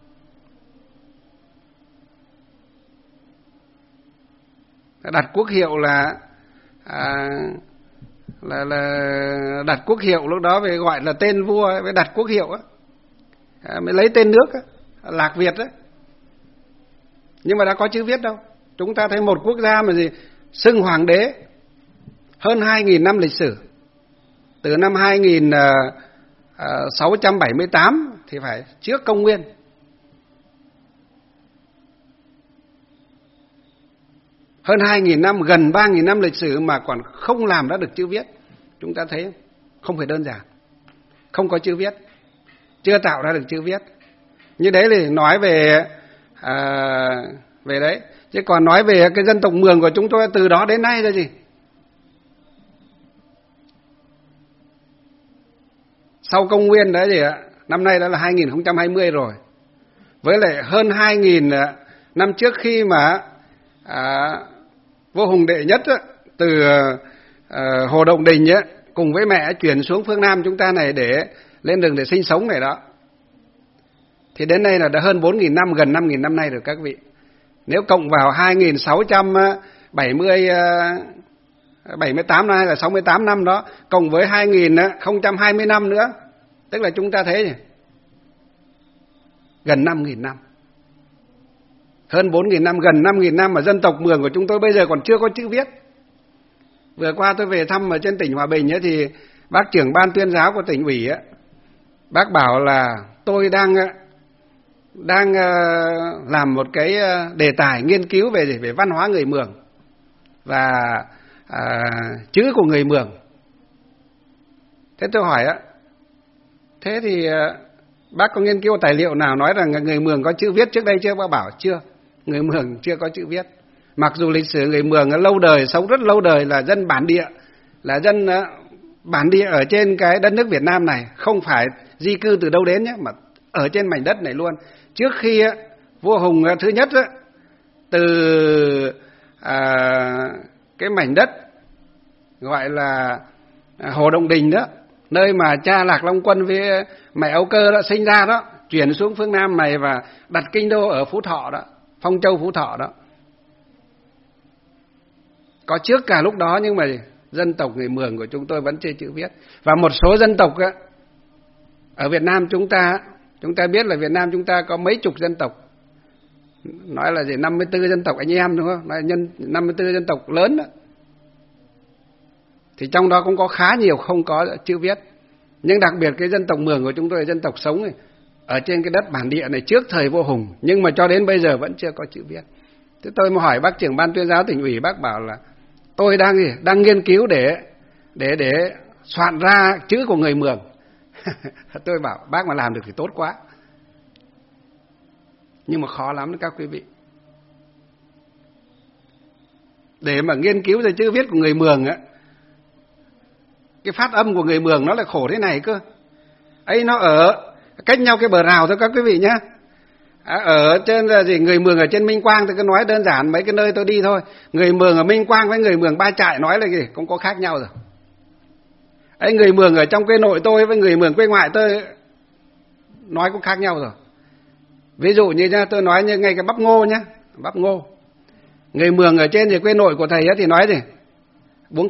Đặt quốc hiệu là đặt quốc hiệu, lúc đó phải gọi là tên vua, mới đặt quốc hiệu mới lấy tên nước Lạc Việt đấy. Nhưng mà đã có chữ viết đâu. Chúng ta thấy một quốc gia mà xưng hoàng đế hơn 2.000 năm lịch sử, từ năm 2678 thì phải trước công nguyên. hơn 2.000 năm, gần 3.000 năm lịch sử mà còn không làm ra được chữ viết. Chúng ta thấy không phải đơn giản. Không có chữ viết, chưa tạo ra được chữ viết. Như đấy thì nói về đấy. Chứ còn nói về cái dân tộc Mường của chúng tôi từ đó đến nay là gì? Sau công nguyên đấy gì ạ? Năm nay đã là 2020 rồi. Với lại hơn 2.000 năm trước khi mà vua Hùng Đệ Nhất từ Hồ Động Đình cùng với mẹ chuyển xuống phương Nam chúng ta này để lên đường để sinh sống này đó. Thì đến nay là đã hơn 4.000 năm, gần 5.000 năm nay rồi các vị. Nếu cộng vào 2.678 năm hay là 68 năm đó, cộng với 2.020 năm nữa, tức là chúng ta thấy gần 5.000 năm. Hơn 4.000 năm, gần 5.000 năm mà dân tộc Mường của chúng tôi bây giờ còn chưa có chữ viết. Vừa qua tôi về thăm ở trên tỉnh Hòa Bình thì bác trưởng ban tuyên giáo của tỉnh ủy bác bảo là tôi đang làm một cái đề tài nghiên cứu về văn hóa người Mường và chữ của người Mường. Thế tôi hỏi thế thì bác có nghiên cứu tài liệu nào nói rằng người Mường có chữ viết trước đây chưa? Bác bảo chưa, người Mường chưa có chữ viết. Mặc dù lịch sử người Mường lâu đời, sống rất lâu đời, là dân bản địa, là dân bản địa ở trên cái đất nước Việt Nam này, không phải di cư từ đâu đến nhé, mà ở trên mảnh đất này luôn. Trước khi vua Hùng thứ nhất từ cái mảnh đất gọi là Hồ Động Đình đó, nơi mà cha Lạc Long Quân với mẹ Âu Cơ đã sinh ra đó, chuyển xuống phương Nam này và đặt kinh đô ở Phú Thọ đó, Phong Châu Phú Thọ đó. Có trước cả lúc đó, nhưng mà dân tộc người Mường của chúng tôi vẫn chưa chữ viết. Và một số dân tộc ở Việt Nam chúng ta biết là Việt Nam chúng ta có mấy chục dân tộc. Nói là 54 dân tộc anh em, đúng không? Nói 54 dân tộc lớn đó. Thì trong đó cũng có khá nhiều không có chữ viết. Nhưng đặc biệt cái dân tộc Mường của chúng tôi là dân tộc sống ở trên cái đất bản địa này trước thời vua Hùng, nhưng mà cho đến bây giờ vẫn chưa có chữ viết. Thế tôi mà hỏi bác trưởng ban tuyên giáo tỉnh ủy, bác bảo là tôi đang nghiên cứu để soạn ra chữ của người Mường. Tôi bảo bác mà làm được thì tốt quá. Nhưng mà khó lắm đó các quý vị. Để mà nghiên cứu ra chữ viết của người Mường cái phát âm của người Mường nó lại khổ thế này cơ. Ấy, nó ở cách nhau cái bờ rào thôi các quý vị nhé. Ở trên là gì, người Mường ở trên Minh Quang tôi cứ nói đơn giản mấy cái nơi tôi đi thôi. Người Mường ở Minh Quang với người Mường Ba Trại nói là gì cũng có khác nhau rồi. Ấy, người Mường ở trong quê nội tôi với người Mường quê ngoại tôi nói cũng khác nhau rồi. Ví dụ như tôi nói như ngay cái bắp ngô nhá, bắp ngô. Người Mường ở trên thì quê nội của thầy thì nói gì? Buống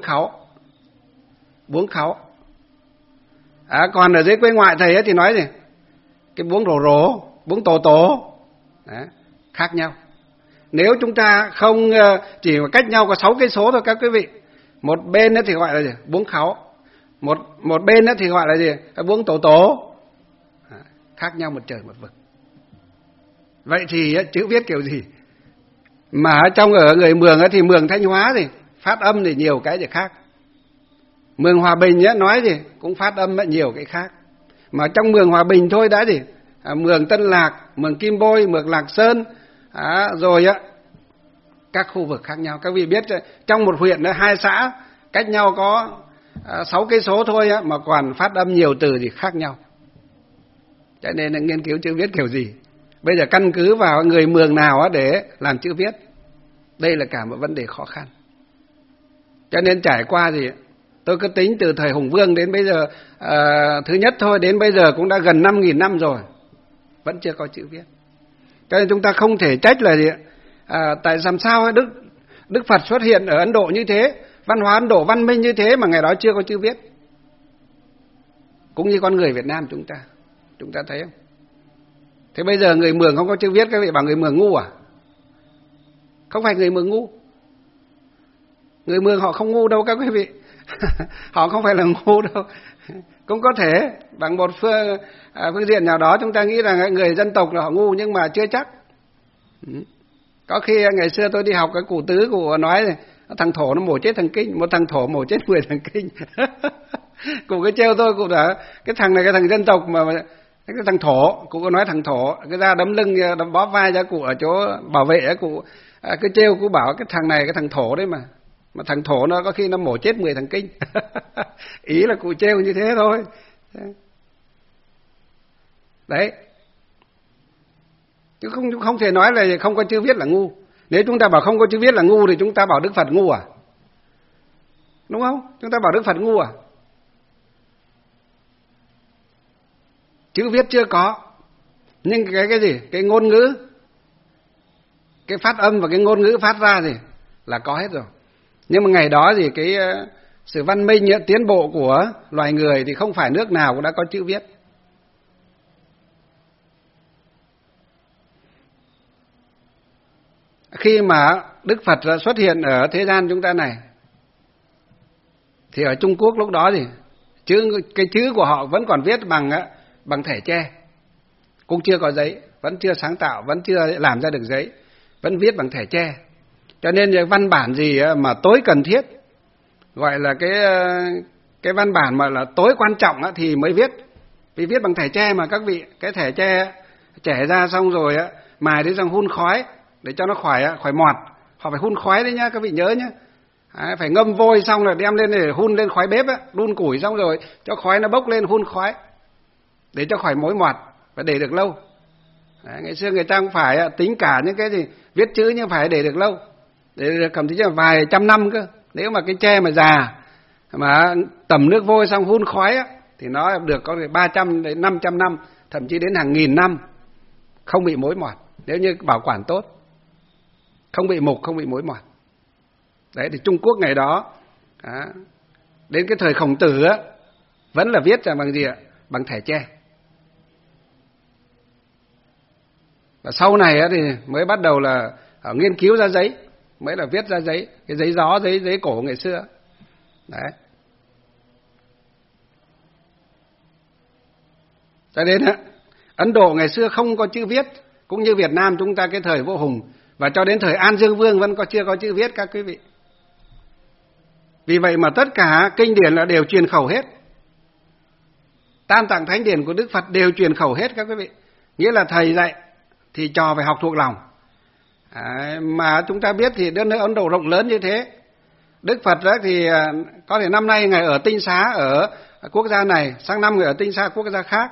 kháo. Còn ở dưới quê ngoại thầy thì nói gì? Cái buống rổ, buống tổ. Đấy, khác nhau. Nếu chúng ta không chỉ cách nhau có 6 cây số thôi các quý vị. Một bên thì gọi là gì? Buống kháo. Một bên thì gọi là gì? Buống tổ. Khác nhau một trời một vực. Vậy thì chữ viết kiểu gì? Mà trong ở người Mường thì Mường Thanh Hóa thì phát âm thì nhiều cái gì khác. Mường Hòa Bình nói gì cũng phát âm nhiều cái khác. Mà trong Mường Hòa Bình thôi đã gì? Mường Tân Lạc, Mường Kim Bôi, Mường Lạc Sơn, rồi các khu vực khác nhau. Các vị biết trong một huyện 2 xã cách nhau có 6 cây số thôi mà còn phát âm nhiều từ gì khác nhau. Cho nên là nghiên cứu chữ viết kiểu gì? Bây giờ căn cứ vào người Mường nào để làm chữ viết. Đây là cả một vấn đề khó khăn. Cho nên trải qua gì, tôi cứ tính từ thời Hùng Vương đến bây giờ, thứ nhất thôi, đến bây giờ cũng đã gần 5.000 năm rồi, vẫn chưa có chữ viết. Cho nên chúng ta không thể trách là gì, tại sao Đức Phật xuất hiện ở Ấn Độ như thế, văn hóa Ấn Độ văn minh như thế mà ngày đó chưa có chữ viết. Cũng như con người Việt Nam chúng ta thấy không? Thế bây giờ người Mường không có chữ viết, các vị bảo người Mường ngu à? Không phải người Mường ngu. Người Mường họ không ngu đâu các quý vị. Họ không phải là ngu đâu. Cũng có thể bằng một phương diện nào đó chúng ta nghĩ rằng người dân tộc là họ ngu, nhưng mà chưa chắc. Có khi ngày xưa tôi đi học cái cụ Tứ, cụ nói thằng thổ nó mổ chết thằng Kinh, một thằng thổ mổ chết 10 thằng Kinh. Cụ cứ trêu tôi, cụ đã cái thằng này cái thằng dân tộc mà cái thằng thổ, cụ có nói thằng thổ, cái ra đấm lưng đấm bóp vai cho cụ ở chỗ bảo vệ, cụ cứ trêu, cụ bảo cái thằng này cái thằng thổ đấy mà thằng thổ nó có khi nó mổ chết 10 thằng Kinh. Ý là cụ trêu như thế thôi. Đấy. Chứ không thể nói là không có chữ viết là ngu. Nếu chúng ta bảo không có chữ viết là ngu thì chúng ta bảo Đức Phật ngu à? Đúng không? Chúng ta bảo Đức Phật ngu à? Chữ viết chưa có, nhưng cái gì? Cái ngôn ngữ, cái phát âm và cái ngôn ngữ phát ra thì là có hết rồi. Nhưng mà ngày đó thì cái sự văn minh tiến bộ của loài người thì không phải nước nào cũng đã có chữ viết. Khi mà Đức Phật xuất hiện ở thế gian chúng ta này thì ở Trung Quốc lúc đó thì cái chữ của họ vẫn còn viết bằng thẻ tre, cũng chưa có giấy, vẫn chưa sáng tạo, vẫn chưa làm ra được giấy, vẫn viết bằng thẻ tre. Cho nên văn bản gì mà tối cần thiết, gọi là cái văn bản mà là tối quan trọng thì mới viết. Vì viết bằng thẻ tre mà các vị, cái thẻ tre chẻ ra xong rồi mài đến xong hun khói để cho nó khỏi mọt. Họ phải hun khói đấy nhá, các vị nhớ nhá. Phải ngâm vôi xong rồi đem lên để hun lên khói bếp đun củi xong rồi cho khói nó bốc lên, hun khói để cho khỏi mối mọt và để được lâu. Ngày xưa người ta cũng phải tính cả những cái gì viết chữ nhưng phải để được lâu, để được cầm tí vài trăm năm cơ. Nếu mà cái tre mà già mà tẩm nước vôi xong hun khói thì nó được có 300 đến 500 năm, thậm chí đến hàng nghìn năm không bị mối mọt, nếu như bảo quản tốt, không bị mục, không bị mối mọt. Đấy thì Trung Quốc ngày đó đến cái thời Khổng Tử vẫn là viết ra bằng gì ạ? Bằng thẻ tre. Và sau này thì mới bắt đầu là nghiên cứu ra giấy, mới là viết ra giấy, cái giấy gió, giấy cổ ngày xưa. Đấy. Cho nên Ấn Độ ngày xưa không có chữ viết, cũng như Việt Nam chúng ta cái thời Vua Hùng và cho đến thời An Dương Vương vẫn chưa có chữ viết các quý vị. Vì vậy mà tất cả kinh điển là đều truyền khẩu hết. Tam tạng thánh điển của Đức Phật đều truyền khẩu hết các quý vị. Nghĩa là thầy dạy thì trò phải học thuộc lòng. Mà chúng ta biết thì đất nước Ấn Độ rộng lớn như thế. Đức Phật thì có thể năm nay Ngài ở tinh xá ở quốc gia này, sang năm Ngài ở tinh xá quốc gia khác.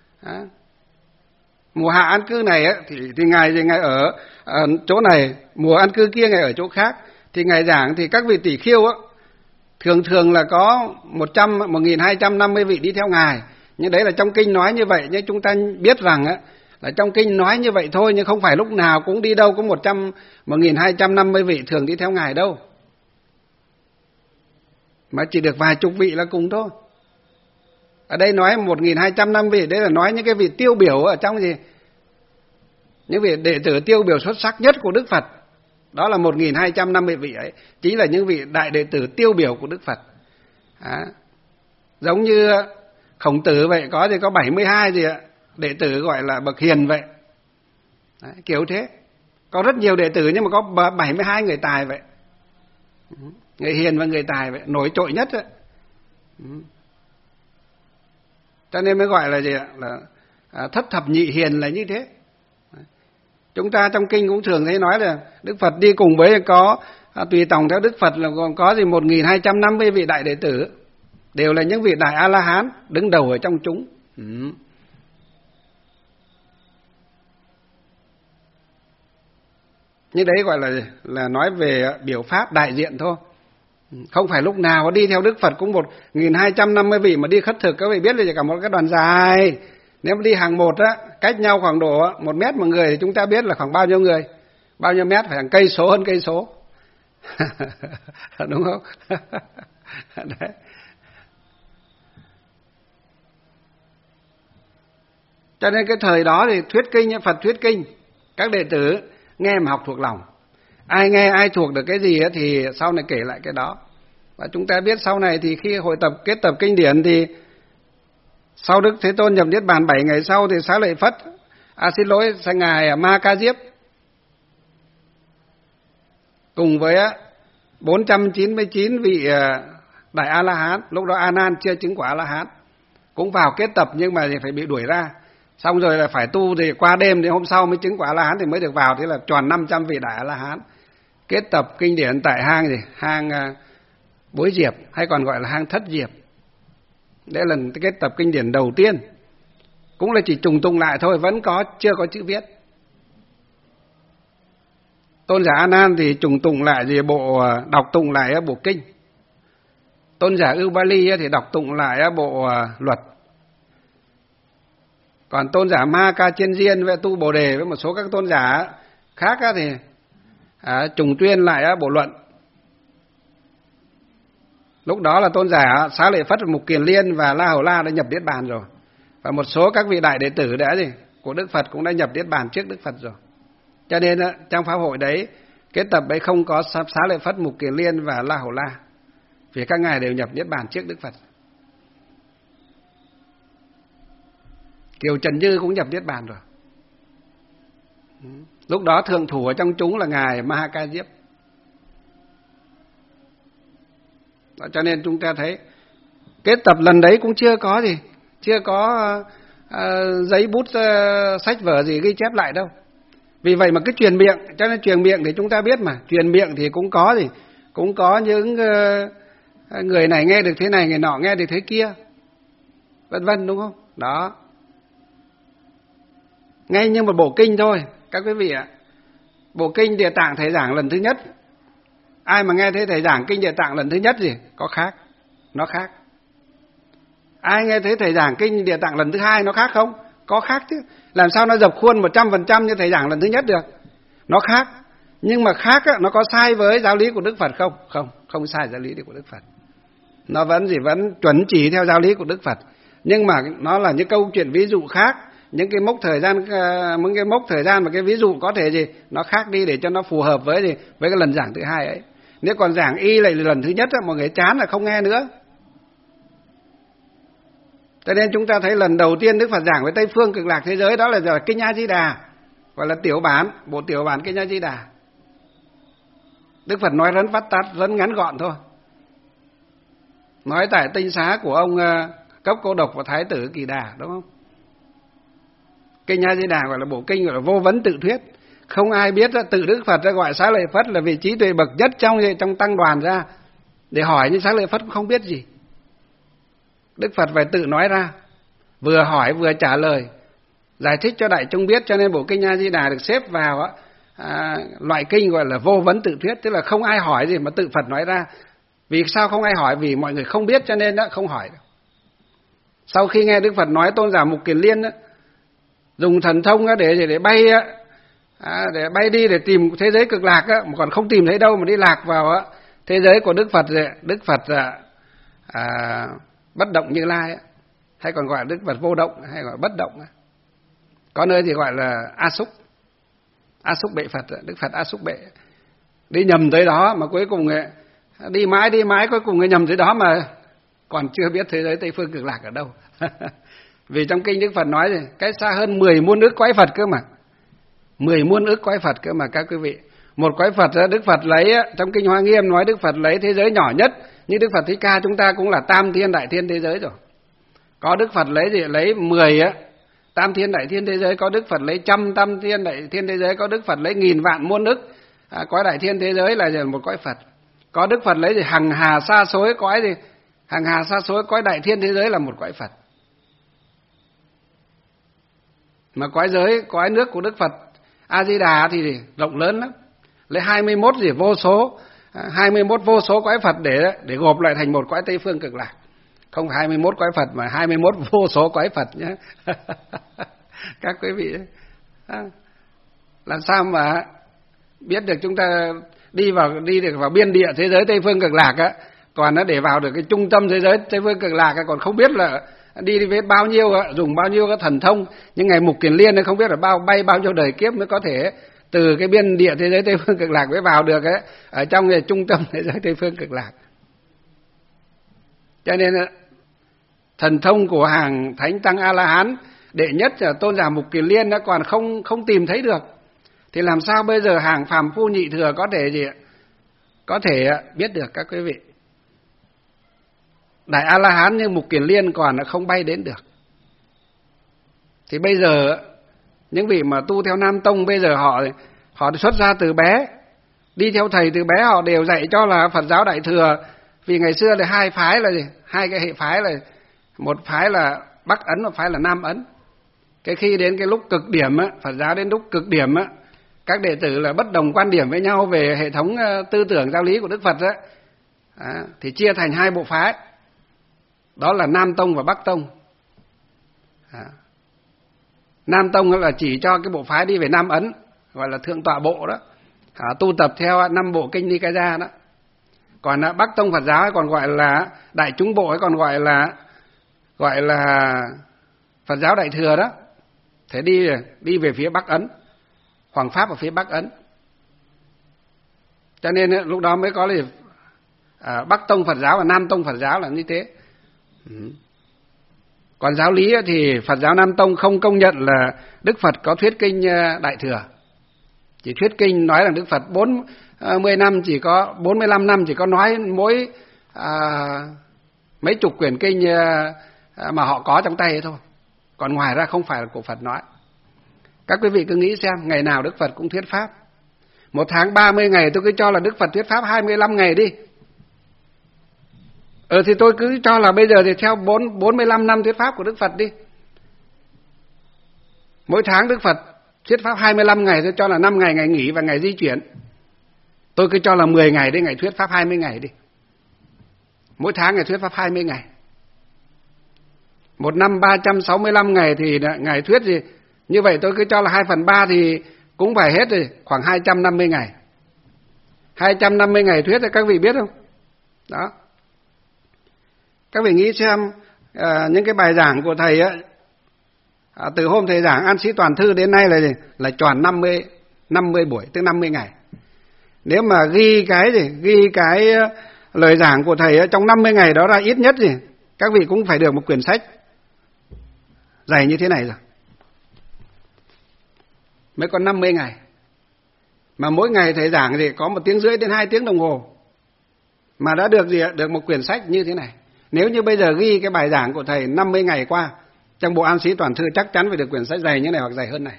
Mùa hạ an cư này thì Ngài ở chỗ này, mùa an cư kia Ngài ở chỗ khác. Thì Ngài giảng thì các vị tỷ khiêu thường là có 1.250 vị đi theo Ngài. Nhưng đấy là trong kinh nói như vậy, nhưng chúng ta biết rằng là trong kinh nói như vậy thôi, nhưng không phải lúc nào cũng đi đâu có 1.250 vị thường đi theo Ngài đâu. Mà chỉ được vài chục vị là cùng thôi. Ở đây nói 1.250 vị, đấy là nói những cái vị tiêu biểu ở trong gì? Những vị đệ tử tiêu biểu xuất sắc nhất của Đức Phật. Đó là 1.250 vị ấy, chính là những vị đại đệ tử tiêu biểu của Đức Phật. Giống như Khổng Tử vậy, có 72 đệ tử gọi là bậc hiền vậy. Đấy, kiểu thế. Có rất nhiều đệ tử nhưng mà có 72 người tài vậy. Người hiền và người tài vậy, nổi trội nhất ấy. Cho nên mới gọi là gì ạ? Là thất thập nhị hiền là như thế. Chúng ta trong kinh cũng thường thấy nói là Đức Phật đi cùng với có tùy tòng theo Đức Phật là còn có gì 1.250 vị đại đệ tử, đều là những vị đại A-la-hán đứng đầu ở trong chúng. Như đấy gọi là nói về biểu pháp đại diện thôi. Không phải lúc nào đi theo Đức Phật cũng 1.250 vị mà đi khất thực. Các vị biết là cả một cái đoàn dài. Nếu mà đi hàng một cách nhau khoảng độ 1 mét một người thì chúng ta biết là khoảng bao nhiêu người, bao nhiêu mét, phải hàng cây số hơn cây số. Đúng không? Đấy. Cho nên cái thời đó thì thuyết kinh, Phật thuyết kinh, các đệ tử nghe mà học thuộc lòng. Ai nghe ai thuộc được cái gì thì sau này kể lại cái đó. Và chúng ta biết sau này thì khi hội tập kết tập kinh điển thì sau Đức Thế Tôn nhập Niết Bàn 7 ngày sau thì Xá Lợi Phất, xin lỗi, sang ngài Ma Ca Diếp cùng với 499 vị Đại A-la-hán, lúc đó A Nan chưa chứng quả A-la-hán, cũng vào kết tập nhưng mà thì phải bị đuổi ra. Xong rồi là phải tu thì qua đêm đến hôm sau mới chứng quả A-la-hán thì mới được vào, thế là tròn 500 vị Đại A-la-hán. Kết tập kinh điển tại hang Bối Diệp, hay còn gọi là hang Thất Diệp. Đây là kết tập kinh điển đầu tiên. Cũng là chỉ trùng tụng lại thôi, vẫn chưa có chữ viết. Tôn giả A Nan thì trùng tụng lại thì đọc tụng lại bộ kinh. Tôn giả Ubali thì đọc tụng lại bộ luật. Còn tôn giả Ma Ca Chiên Diên với tu Bồ Đề với một số các tôn giả khác thì trùng tuyên lại bộ luận. Lúc đó là tôn giả Xá Lợi Phất, Mục Kiền Liên và La Hầu La đã nhập Niết Bàn rồi. Và một số các vị đại đệ tử của Đức Phật cũng đã nhập Niết Bàn trước Đức Phật rồi. Cho nên trong pháp hội đấy, kết tập ấy không có Xá Lợi Phất, Mục Kiền Liên và La Hầu La, vì các ngài đều nhập Niết Bàn trước Đức Phật. Kiều Trần Như cũng nhập Niết Bàn rồi. Lúc đó thượng thủ ở trong chúng là ngài Ma Ha Ca Diếp. Đó, cho nên chúng ta thấy kết tập lần đấy cũng chưa có giấy bút sách vở gì ghi chép lại đâu. Vì vậy mà cứ truyền miệng, cho nên truyền miệng thì chúng ta biết mà, truyền miệng thì cũng có những người này nghe được thế này, người nọ nghe được thế kia, vân vân, đúng không? Đó. Ngay như một bộ kinh thôi, các quý vị ạ. Bộ kinh Địa Tạng thầy giảng lần thứ nhất, ai mà nghe thấy thầy giảng kinh Địa Tạng lần thứ nhất gì có khác, nó khác. Ai nghe thấy thầy giảng kinh Địa Tạng lần thứ hai nó khác không? Có khác chứ. Làm sao nó dập khuôn 100% như thầy giảng lần thứ nhất được? Nó khác. Nhưng mà khác nó có sai với giáo lý của Đức Phật không? Không sai giáo lý của Đức Phật. Nó vẫn chuẩn chỉ theo giáo lý của Đức Phật. Nhưng mà nó là những câu chuyện ví dụ khác, những cái mốc thời gian và cái ví dụ có thể nó khác đi để cho nó phù hợp với cái lần giảng thứ hai ấy. Nếu còn giảng y lại lần thứ nhất mọi người chán là không nghe nữa. Cho nên chúng ta thấy lần đầu tiên Đức Phật giảng với Tây Phương Cực Lạc thế giới đó là kinh A Di Đà, gọi là bộ tiểu bản kinh A Di Đà. Đức Phật nói rất vắt tắt, rất ngắn gọn thôi. Nói tại tinh xá của ông Cấp Cô Độc và Thái tử Kỳ Đà, đúng không? Kinh A Di Đà gọi là bộ kinh gọi là vô vấn tự thuyết. Không ai biết tự Đức Phật ra gọi Xá Lợi Phất là vị trí tuệ bậc nhất trong tăng đoàn ra để hỏi, nhưng Xá Lợi Phất cũng không biết gì. Đức Phật phải tự nói ra, vừa hỏi vừa trả lời, giải thích cho đại chúng biết. Cho nên bộ kinh A Di Đà được xếp vào loại kinh gọi là vô vấn tự thuyết, tức là không ai hỏi gì mà tự Phật nói ra. Vì sao không ai hỏi? Vì mọi người không biết cho nên không hỏi. Sau khi nghe Đức Phật nói, tôn giả Mục Kiền Liên dùng thần thông để bay đi để tìm thế giới cực lạc mà còn không tìm thấy đâu mà đi lạc vào thế giới của Đức Phật. Đức Phật bất động Như Lai, hay còn gọi là Đức Phật vô động, hay gọi là bất động. Có nơi thì gọi là A Xúc Bệ Phật, Đức Phật A Xúc Bệ. Đi nhầm tới đó mà cuối cùng đi mãi cuối cùng nhầm tới đó mà còn chưa biết thế giới Tây Phương Cực Lạc ở đâu. Vì trong kinh Đức Phật nói cái xa hơn 10 muôn ức quái Phật cơ mà. 10 muôn ức quái Phật cơ mà các quý vị. Một quái Phật Đức Phật lấy, trong kinh Hoa Nghiêm nói Đức Phật lấy thế giới nhỏ nhất, như Đức Phật Thích Ca chúng ta cũng là tam thiên đại thiên thế giới rồi. Có Đức Phật lấy 10 tam thiên đại thiên thế giới, có Đức Phật lấy 100 tam thiên đại thiên thế giới, có Đức Phật lấy 1000 vạn muôn ức cõi đại thiên thế giới là một cõi Phật. Có Đức Phật lấy hằng hà sa số cõi đại thiên thế giới là một cõi Phật. Mà cõi nước của Đức Phật A Di Đà thì rộng lớn lắm. Lấy 21 vô số cõi Phật để gộp lại thành một cõi Tây Phương Cực Lạc. Không phải 21 cõi Phật mà 21 vô số cõi Phật nhé. Các quý vị làm sao mà biết được chúng ta đi được vào biên địa thế giới Tây Phương Cực Lạc còn để vào được cái trung tâm thế giới Tây Phương Cực Lạc còn không biết là đi với bao nhiêu, dùng bao nhiêu cái thần thông. Nhưng ngày Mục Kiền Liên không biết là bay bao nhiêu đời kiếp mới có thể từ cái biên địa thế giới Tây Phương Cực Lạc mới vào được ở trong cái trung tâm thế giới Tây Phương Cực Lạc. Cho nên thần thông của hàng Thánh Tăng A-la-hán đệ nhất là tôn giả Mục Kiền Liên còn không tìm thấy được. Thì làm sao bây giờ hàng phàm phu nhị thừa có thể có thể biết được các quý vị. Đại A-la-hán như Mục Kiền Liên còn không bay đến được. Thì bây giờ những vị mà tu theo Nam Tông bây giờ họ xuất ra từ bé, đi theo thầy từ bé, họ đều dạy cho là Phật giáo Đại Thừa. Vì ngày xưa là hai phái là gì? Hai cái hệ phái là một phái là Bắc Ấn, một phái là Nam Ấn. Cái khi đến cái lúc cực điểm á, Phật giáo đến lúc cực điểm á, các đệ tử là bất đồng quan điểm với nhau về hệ thống tư tưởng giáo lý của Đức Phật á, thì chia thành hai bộ phái. Đó là Nam Tông và Bắc Tông. Nam Tông là chỉ cho cái bộ phái đi về Nam Ấn, gọi là Thượng Tọa Bộ đó, tu tập theo 5 bộ kinh Nikaya đó. Còn Bắc Tông Phật giáo còn gọi là Đại Chúng Bộ, còn gọi là Phật giáo Đại Thừa đó. Thế đi về phía Bắc Ấn, Hoàng Pháp ở phía Bắc Ấn. Cho nên lúc đó mới có là Bắc Tông Phật giáo và Nam Tông Phật giáo là như thế. Còn giáo lý thì Phật giáo Nam Tông không công nhận là Đức Phật có thuyết kinh Đại Thừa. Chỉ thuyết kinh nói rằng Đức Phật 40 năm chỉ có 45 năm chỉ có nói mỗi mấy chục quyển kinh mà họ có trong tay thôi. Còn ngoài ra không phải là của Phật nói. Các quý vị cứ nghĩ xem, ngày nào Đức Phật cũng thuyết pháp. Một tháng 30 ngày tôi cứ cho là Đức Phật thuyết pháp 25 ngày đi. Thì tôi cứ cho là bây giờ thì theo 45 năm thuyết pháp của Đức Phật đi. Mỗi tháng Đức Phật thuyết pháp 25 ngày, tôi cho là 5 ngày nghỉ và ngày di chuyển. Tôi cứ cho là 10 ngày đi, ngày thuyết pháp 20 ngày đi. Mỗi tháng ngày thuyết pháp 20 ngày. Một năm 365 ngày thì ngày thuyết gì? Như vậy tôi cứ cho là 2/3 thì cũng phải hết rồi, khoảng 250 ngày. 250 ngày thuyết thì các vị biết không? Đó. Các vị nghĩ xem, những cái bài giảng của thầy á, từ hôm thầy giảng An Sĩ Toàn Thư đến nay là gì? Là tròn 50 buổi, tức 50 ngày. Nếu mà ghi cái lời giảng của thầy á, trong 50 ngày đó ra ít nhất gì, các vị cũng phải được một quyển sách dày như thế này rồi. Mới còn 50 ngày. Mà mỗi ngày thầy giảng thì có 1 tiếng rưỡi đến 2 tiếng đồng hồ. Mà đã được gì ạ? Được một quyển sách như thế này. Nếu như bây giờ ghi cái bài giảng của thầy 50 ngày qua trong bộ An Sĩ Toàn Thư, chắc chắn phải được quyển sách dày như này hoặc dày hơn này.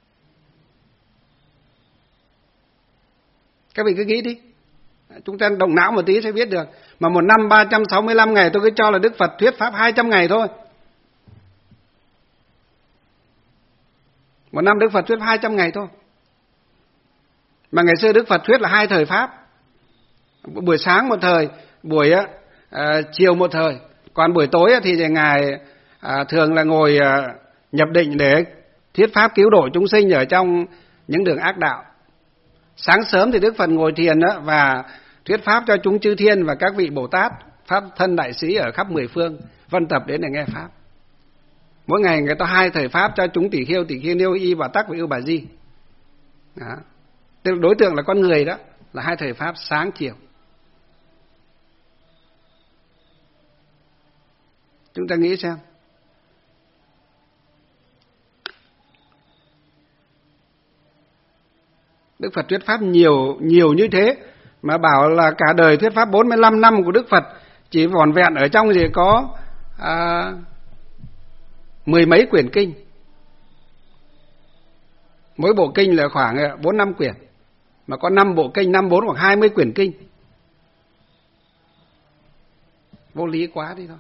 Các vị cứ nghĩ đi. Chúng ta động não một tí sẽ biết được. Mà một năm 365 ngày tôi cứ cho là Đức Phật thuyết pháp 200 ngày thôi. Một năm Đức Phật thuyết 200 ngày thôi. Mà ngày xưa Đức Phật thuyết là 2 thời pháp. Buổi sáng một thời, buổi chiều một thời. Còn buổi tối thì Ngài thường là ngồi nhập định để thuyết pháp cứu độ chúng sinh ở trong những đường ác đạo. Sáng sớm thì Đức Phật ngồi thiền và thuyết pháp cho chúng chư thiên và các vị Bồ Tát, Pháp thân đại sĩ ở khắp 10 phương vân tập đến để nghe pháp. Mỗi ngày người ta 2 thời pháp cho chúng tỷ khiêu, niêu y và tắc và ưu bà di. Đó. Tức là đối tượng là con người đó, là 2 thời pháp sáng chiều. Chúng ta nghĩ xem. Đức Phật thuyết pháp nhiều như thế, mà bảo là cả đời thuyết pháp 45 năm của Đức Phật chỉ vỏn vẹn ở trong gì có 10 mấy quyển kinh. Mỗi bộ kinh là khoảng 4-5 quyển, mà có 5 bộ kinh, 5-4 hoặc 20 quyển kinh. Vô lý quá đi thôi.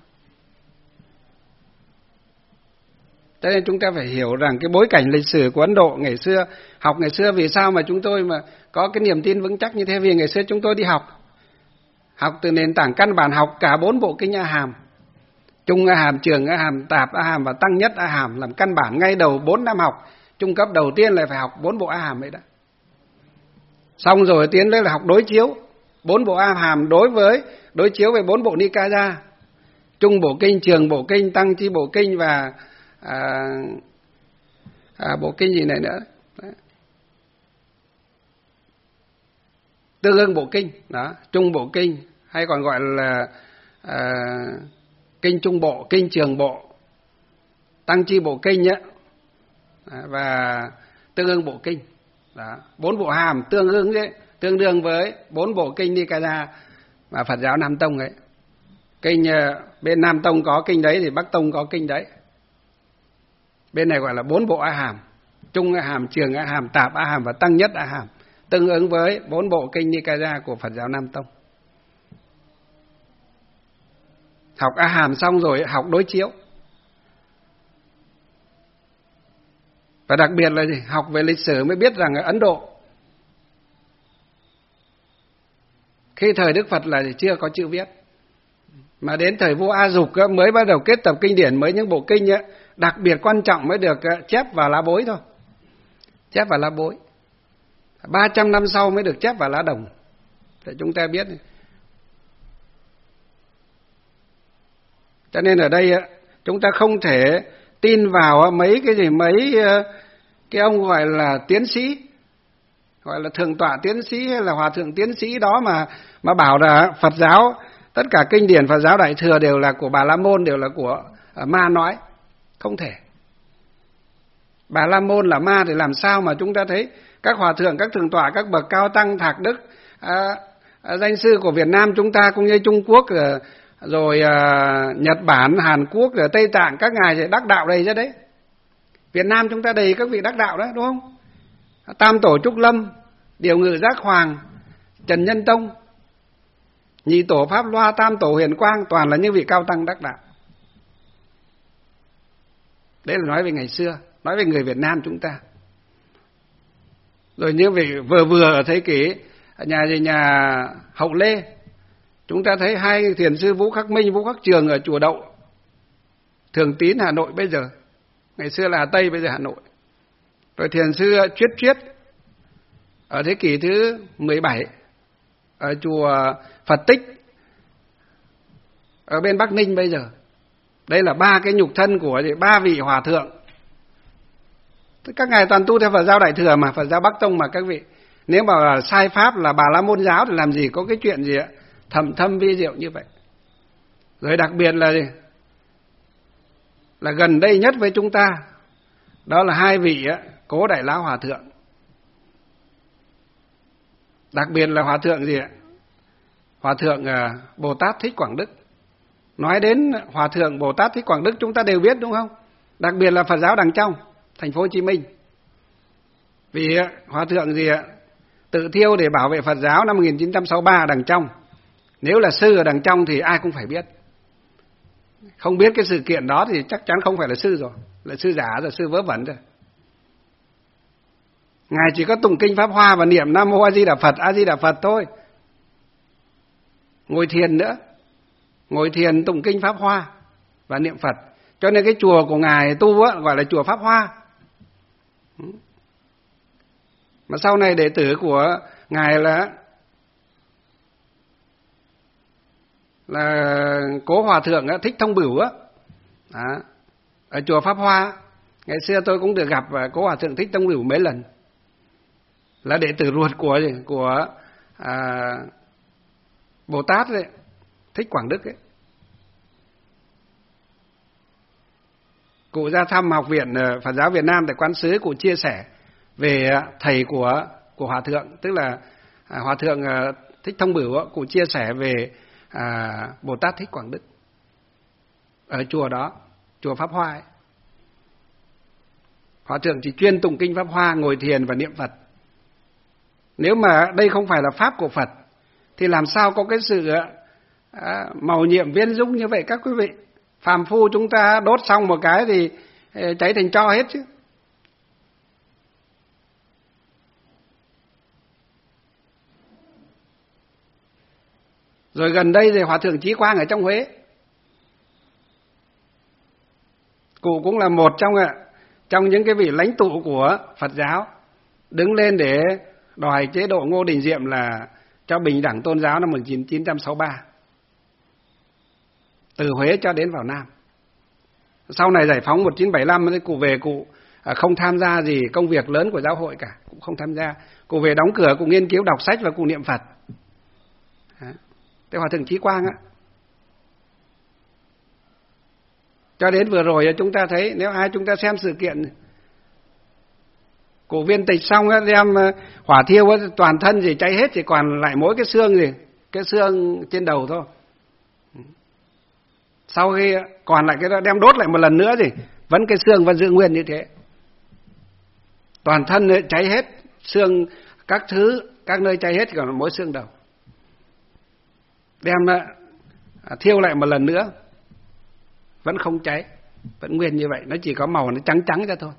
Cho nên chúng ta phải hiểu rằng cái bối cảnh lịch sử của Ấn Độ ngày xưa, học ngày xưa vì sao mà chúng tôi mà có cái niềm tin vững chắc như thế. Vì ngày xưa chúng tôi đi học từ nền tảng căn bản, học cả 4 bộ kinh A Hàm, Trung A Hàm, Trường A Hàm, Tạp A Hàm và Tăng Nhất A Hàm làm căn bản ngay đầu 4 năm học. Trung cấp đầu tiên là phải học 4 bộ A Hàm ấy đã. Xong rồi tiến lên là học đối chiếu 4 bộ A Hàm đối chiếu với 4 bộ Nikaya, Trung bộ kinh, Trường bộ kinh, Tăng chi bộ kinh và bộ kinh gì này nữa, tương ưng bộ kinh đó, Trung bộ kinh hay còn gọi là kinh Trung bộ, kinh Trường bộ, Tăng chi bộ kinh nhé, và tương ưng bộ kinh đó. 4 bộ hàm tương ưng đấy tương đương với 4 bộ kinh Nikaya mà Phật giáo Nam Tông ấy. Kinh bên Nam Tông có kinh đấy thì Bắc Tông có kinh đấy. Bên này gọi là 4 bộ A Hàm: Trung A Hàm, Trường A Hàm, Tạp A Hàm và Tăng Nhất A Hàm, tương ứng với 4 bộ kinh Nikaya của Phật giáo Nam Tông. Học A Hàm xong rồi học đối chiếu. Và đặc biệt là gì? Học về lịch sử mới biết rằng ở Ấn Độ khi thời Đức Phật là chưa có chữ viết, mà đến thời vua A Dục mới bắt đầu kết tập kinh điển, mới những bộ kinh ấy, đặc biệt quan trọng mới được chép vào lá bối thôi. Chép vào lá bối. 300 năm sau mới được chép vào lá đồng. Để chúng ta biết. Cho nên ở đây chúng ta không thể tin vào mấy cái gì, mấy cái ông gọi là tiến sĩ, gọi là thượng tọa tiến sĩ hay là hòa thượng tiến sĩ đó mà bảo là Phật giáo, tất cả kinh điển Phật giáo Đại Thừa đều là của Bà La Môn, đều là của ma nói. Không thể. Bà La Môn là ma thì làm sao mà chúng ta thấy các hòa thượng, các thượng tọa, các bậc cao tăng thạc đức, danh sư của Việt Nam chúng ta cũng như Trung Quốc rồi Nhật Bản, Hàn Quốc, rồi Tây Tạng, các ngài thì đắc đạo đầy ra đấy. Việt Nam chúng ta đầy các vị đắc đạo đó, đúng không? Tam tổ Trúc Lâm, Điều Ngự Giác Hoàng, Trần Nhân Tông, Nhị tổ Pháp Loa, Tam tổ Huyền Quang, toàn là những vị cao tăng đắc đạo. Đấy là nói về ngày xưa, nói về người Việt Nam chúng ta. Rồi những vị vừa ở thế kỷ nhà Hậu Lê, chúng ta thấy hai thiền sư Vũ Khắc Minh, Vũ Khắc Trường ở chùa Đậu, Thường Tín Hà Nội bây giờ, ngày xưa là Hà Tây, bây giờ Hà Nội. Rồi thiền sư Chuyết Chuyết ở thế kỷ thứ 17 ở chùa Phật Tích ở bên Bắc Ninh bây giờ. Đây là 3 cái nhục thân của 3 vị hòa thượng. Các ngài toàn tu theo Phật giáo Đại Thừa mà, Phật giáo Bắc Tông mà các vị. Nếu mà sai pháp là Bà La Môn giáo thì làm gì có cái chuyện gì thầm thâm vi diệu như vậy. Rồi đặc biệt là gì? Là gần đây nhất với chúng ta, đó là 2 vị Cố Đại Lão Hòa Thượng. Đặc biệt là Hòa Thượng gì ạ? Hòa Thượng Bồ Tát Thích Quảng Đức. Nói đến Hòa Thượng Bồ Tát Thích Quảng Đức chúng ta đều biết, đúng không? Đặc biệt là Phật giáo Đằng Trong, thành phố Hồ Chí Minh. Vì Hòa Thượng gì ạ? Tự thiêu để bảo vệ Phật giáo năm 1963 ở Đằng Trong. Nếu là sư ở Đằng Trong thì ai cũng phải biết. Không biết cái sự kiện đó thì chắc chắn không phải là sư rồi, là sư giả rồi, sư vớ vẩn rồi. Ngài chỉ có tụng kinh Pháp Hoa và niệm Nam Mô A Di Đà Phật, A Di Đà Phật thôi. Ngồi thiền nữa, ngồi thiền tụng kinh Pháp Hoa và niệm Phật. Cho nên cái chùa của ngài tu gọi là chùa Pháp Hoa. Mà sau này đệ tử của ngài là Cố Hòa Thượng Thích Thông Bửu ở chùa Pháp Hoa. Ngày xưa tôi cũng được gặp Cố Hòa Thượng Thích Thông Bửu mấy lần, là đệ tử ruột của Bồ Tát ấy, Thích Quảng Đức ấy. Cụ ra thăm học viện Phật giáo Việt Nam tại Quán Sứ, cụ chia sẻ về thầy của Hòa Thượng, tức là Hòa Thượng Thích Thông Bửu, cụ chia sẻ về Bồ Tát Thích Quảng Đức ở chùa đó, chùa Pháp Hoa ấy. Hòa Thượng chỉ chuyên tụng kinh Pháp Hoa, ngồi thiền và niệm Phật. Nếu mà đây không phải là pháp của Phật thì làm sao có cái sự màu nhiệm viên dũng như vậy các quý vị. Phàm phu chúng ta đốt xong một cái thì cháy thành tro hết chứ. Rồi gần đây thì Hòa Thượng Chí Quang ở trong Huế, cụ cũng là một trong những cái vị lãnh tụ của Phật giáo, đứng lên để đòi chế độ Ngô Đình Diệm là cho bình đẳng tôn giáo năm 1963, từ Huế cho đến vào Nam. Sau này giải phóng 1975 thì cụ về, cụ không tham gia gì công việc lớn của giáo hội cả, cũng không tham gia. Cụ về đóng cửa, cụ nghiên cứu đọc sách và cụ niệm Phật. Thế Hòa Thượng Chí Quang cho đến vừa rồi chúng ta thấy, nếu ai chúng ta xem sự kiện Cụ viên tịch xong á, đem hỏa thiêu á, toàn thân gì cháy hết, chỉ còn lại mỗi cái xương gì, cái xương trên đầu thôi. Sau khi còn lại cái đó đem đốt lại một lần nữa gì, vẫn cái xương vẫn giữ nguyên như thế. Toàn thân ấy, cháy hết, xương các thứ, các nơi cháy hết, chỉ còn mỗi xương đầu. Đem thiêu lại một lần nữa, vẫn không cháy, vẫn nguyên như vậy, nó chỉ có màu nó trắng trắng ra thôi.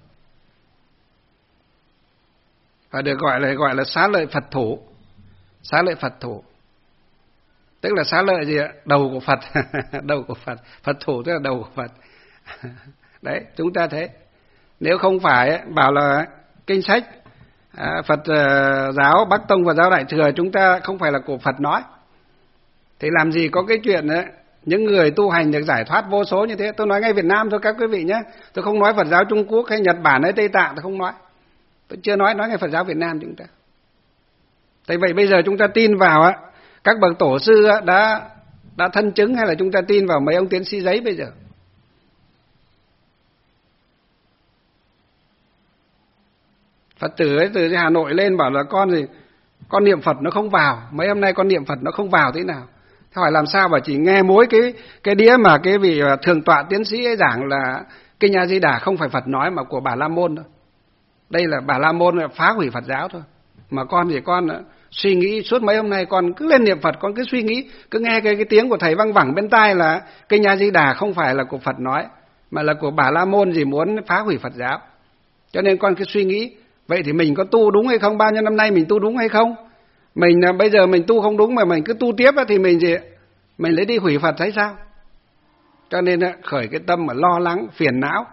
Và được gọi là xá lợi Phật thủ. Xá lợi Phật thủ tức là xá lợi gì ạ? Đầu của Phật. Đầu của Phật. Phật thủ tức là đầu của Phật. Đấy, chúng ta thấy. Nếu không phải bảo là kinh sách Phật giáo Bắc Tông và giáo Đại Thừa chúng ta không phải là của Phật nói, thì làm gì có cái chuyện đấy, những người tu hành được giải thoát vô số như thế. Tôi nói ngay Việt Nam thôi các quý vị nhé. Tôi không nói Phật giáo Trung Quốc hay Nhật Bản hay Tây Tạng, tôi không nói. Tôi chưa nói ngay Phật giáo Việt Nam chúng ta. Tại vậy bây giờ chúng ta tin vào các bậc tổ sư đã thân chứng, hay là chúng ta tin vào mấy ông tiến sĩ giấy bây giờ? Phật tử ấy từ Hà Nội lên bảo là con niệm Phật nó không vào. Mấy hôm nay con niệm Phật nó không vào thế nào? Thế hỏi làm sao mà chỉ nghe mỗi cái đĩa mà cái vị thượng tọa tiến sĩ ấy giảng là Kinh A Di Đà không phải Phật nói mà của Bà La Môn thôi. Đây là Bà La Môn phá hủy Phật giáo thôi. Mà con thì con suy nghĩ suốt mấy hôm nay, con cứ lên niệm Phật, con cứ suy nghĩ, cứ nghe cái tiếng của thầy văng vẳng bên tai là Kinh A Di Đà không phải là của Phật nói, mà là của Bà La Môn gì muốn phá hủy Phật giáo. Cho nên con cứ suy nghĩ, vậy thì mình có tu đúng hay không? Bao nhiêu năm nay mình tu đúng hay không? Mình bây giờ mình tu không đúng mà mình cứ tu tiếp thì mình lấy đi hủy Phật hay sao? Cho nên khởi cái tâm mà lo lắng, phiền não,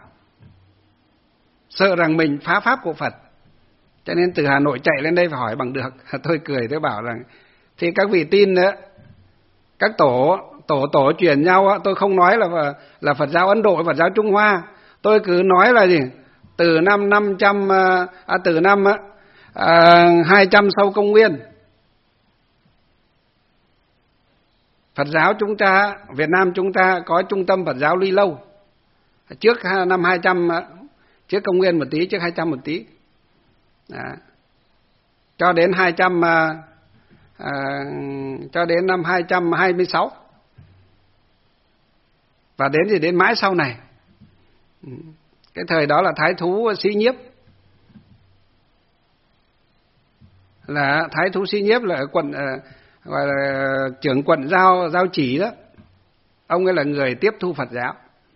sợ rằng mình phá pháp của Phật. Cho nên từ Hà Nội chạy lên đây phải hỏi bằng được. Tôi cười, tôi bảo rằng thì các vị tin nữa, các tổ truyền nhau, tôi không nói là Phật giáo Ấn Độ, Phật giáo Trung Hoa. Tôi cứ nói là gì? Từ năm 200 sau công nguyên, Phật giáo chúng ta, Việt Nam chúng ta có trung tâm Phật giáo Ly Lâu. Trước năm 200, trước công nguyên một tí, trước 200 một tí. Đó. Cho đến năm 226. Và đến mãi sau này. Cái thời đó là Thái Thú Sĩ Nhiếp. Là Thái Thú Sĩ Nhiếp là quận, gọi là trưởng quận Giao Chỉ đó. Ông ấy là người tiếp thu Phật giáo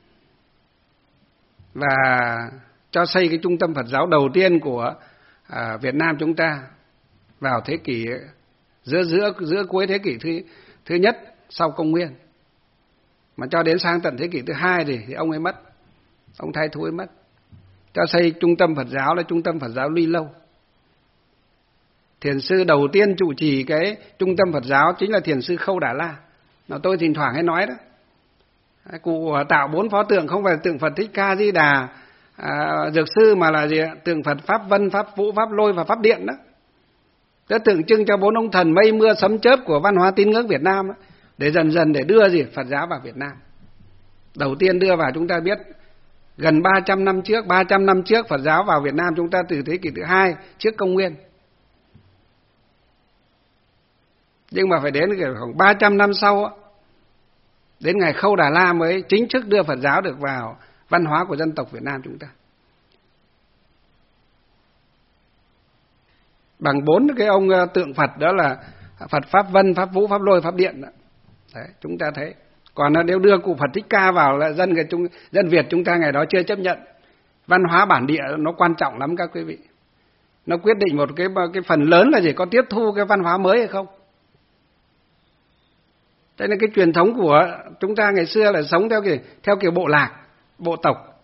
và cho xây cái trung tâm Phật giáo đầu tiên của Việt Nam chúng ta vào thế kỷ giữa cuối thế kỷ thứ nhất sau công nguyên. Mà cho đến sang tận thế kỷ thứ hai thì ông ấy mất, ông Thái Thú ấy mất. Cho xây trung tâm Phật giáo là trung tâm Phật giáo Ly Lâu. Thiền sư đầu tiên trụ trì cái trung tâm Phật giáo chính là thiền sư Khâu Đà La. Mà tôi thỉnh thoảng hay nói đó, cụ tạo 4 pho tượng không phải tượng Phật Thích Ca Di Đà Dược Sư, mà là gì? Tượng Phật Pháp Vân, Pháp Vũ, Pháp Lôi và Pháp Điện đó. Đó tượng trưng cho 4 ông thần mây mưa sấm chớp của văn hóa tín ngưỡng Việt Nam đó, để dần để đưa Phật giáo vào Việt Nam. Đầu tiên đưa vào, chúng ta biết gần 300 năm trước Phật giáo vào Việt Nam chúng ta từ thế kỷ thứ hai trước công nguyên. Nhưng mà phải đến khoảng 300 năm sau, đến ngày Khâu Đà La mới chính thức đưa Phật giáo được vào văn hóa của dân tộc Việt Nam chúng ta. Bằng 4 cái ông tượng Phật đó là Phật Pháp Vân, Pháp Vũ, Pháp Lôi, Pháp Điện đó. Đấy, chúng ta thấy. Còn nếu đưa cụ Phật Thích Ca vào là dân Việt chúng ta ngày đó chưa chấp nhận. Văn hóa bản địa nó quan trọng lắm các quý vị. Nó quyết định một cái phần lớn là có tiếp thu cái văn hóa mới hay không. Thế nên cái truyền thống của chúng ta ngày xưa là sống theo kiểu bộ lạc, bộ tộc.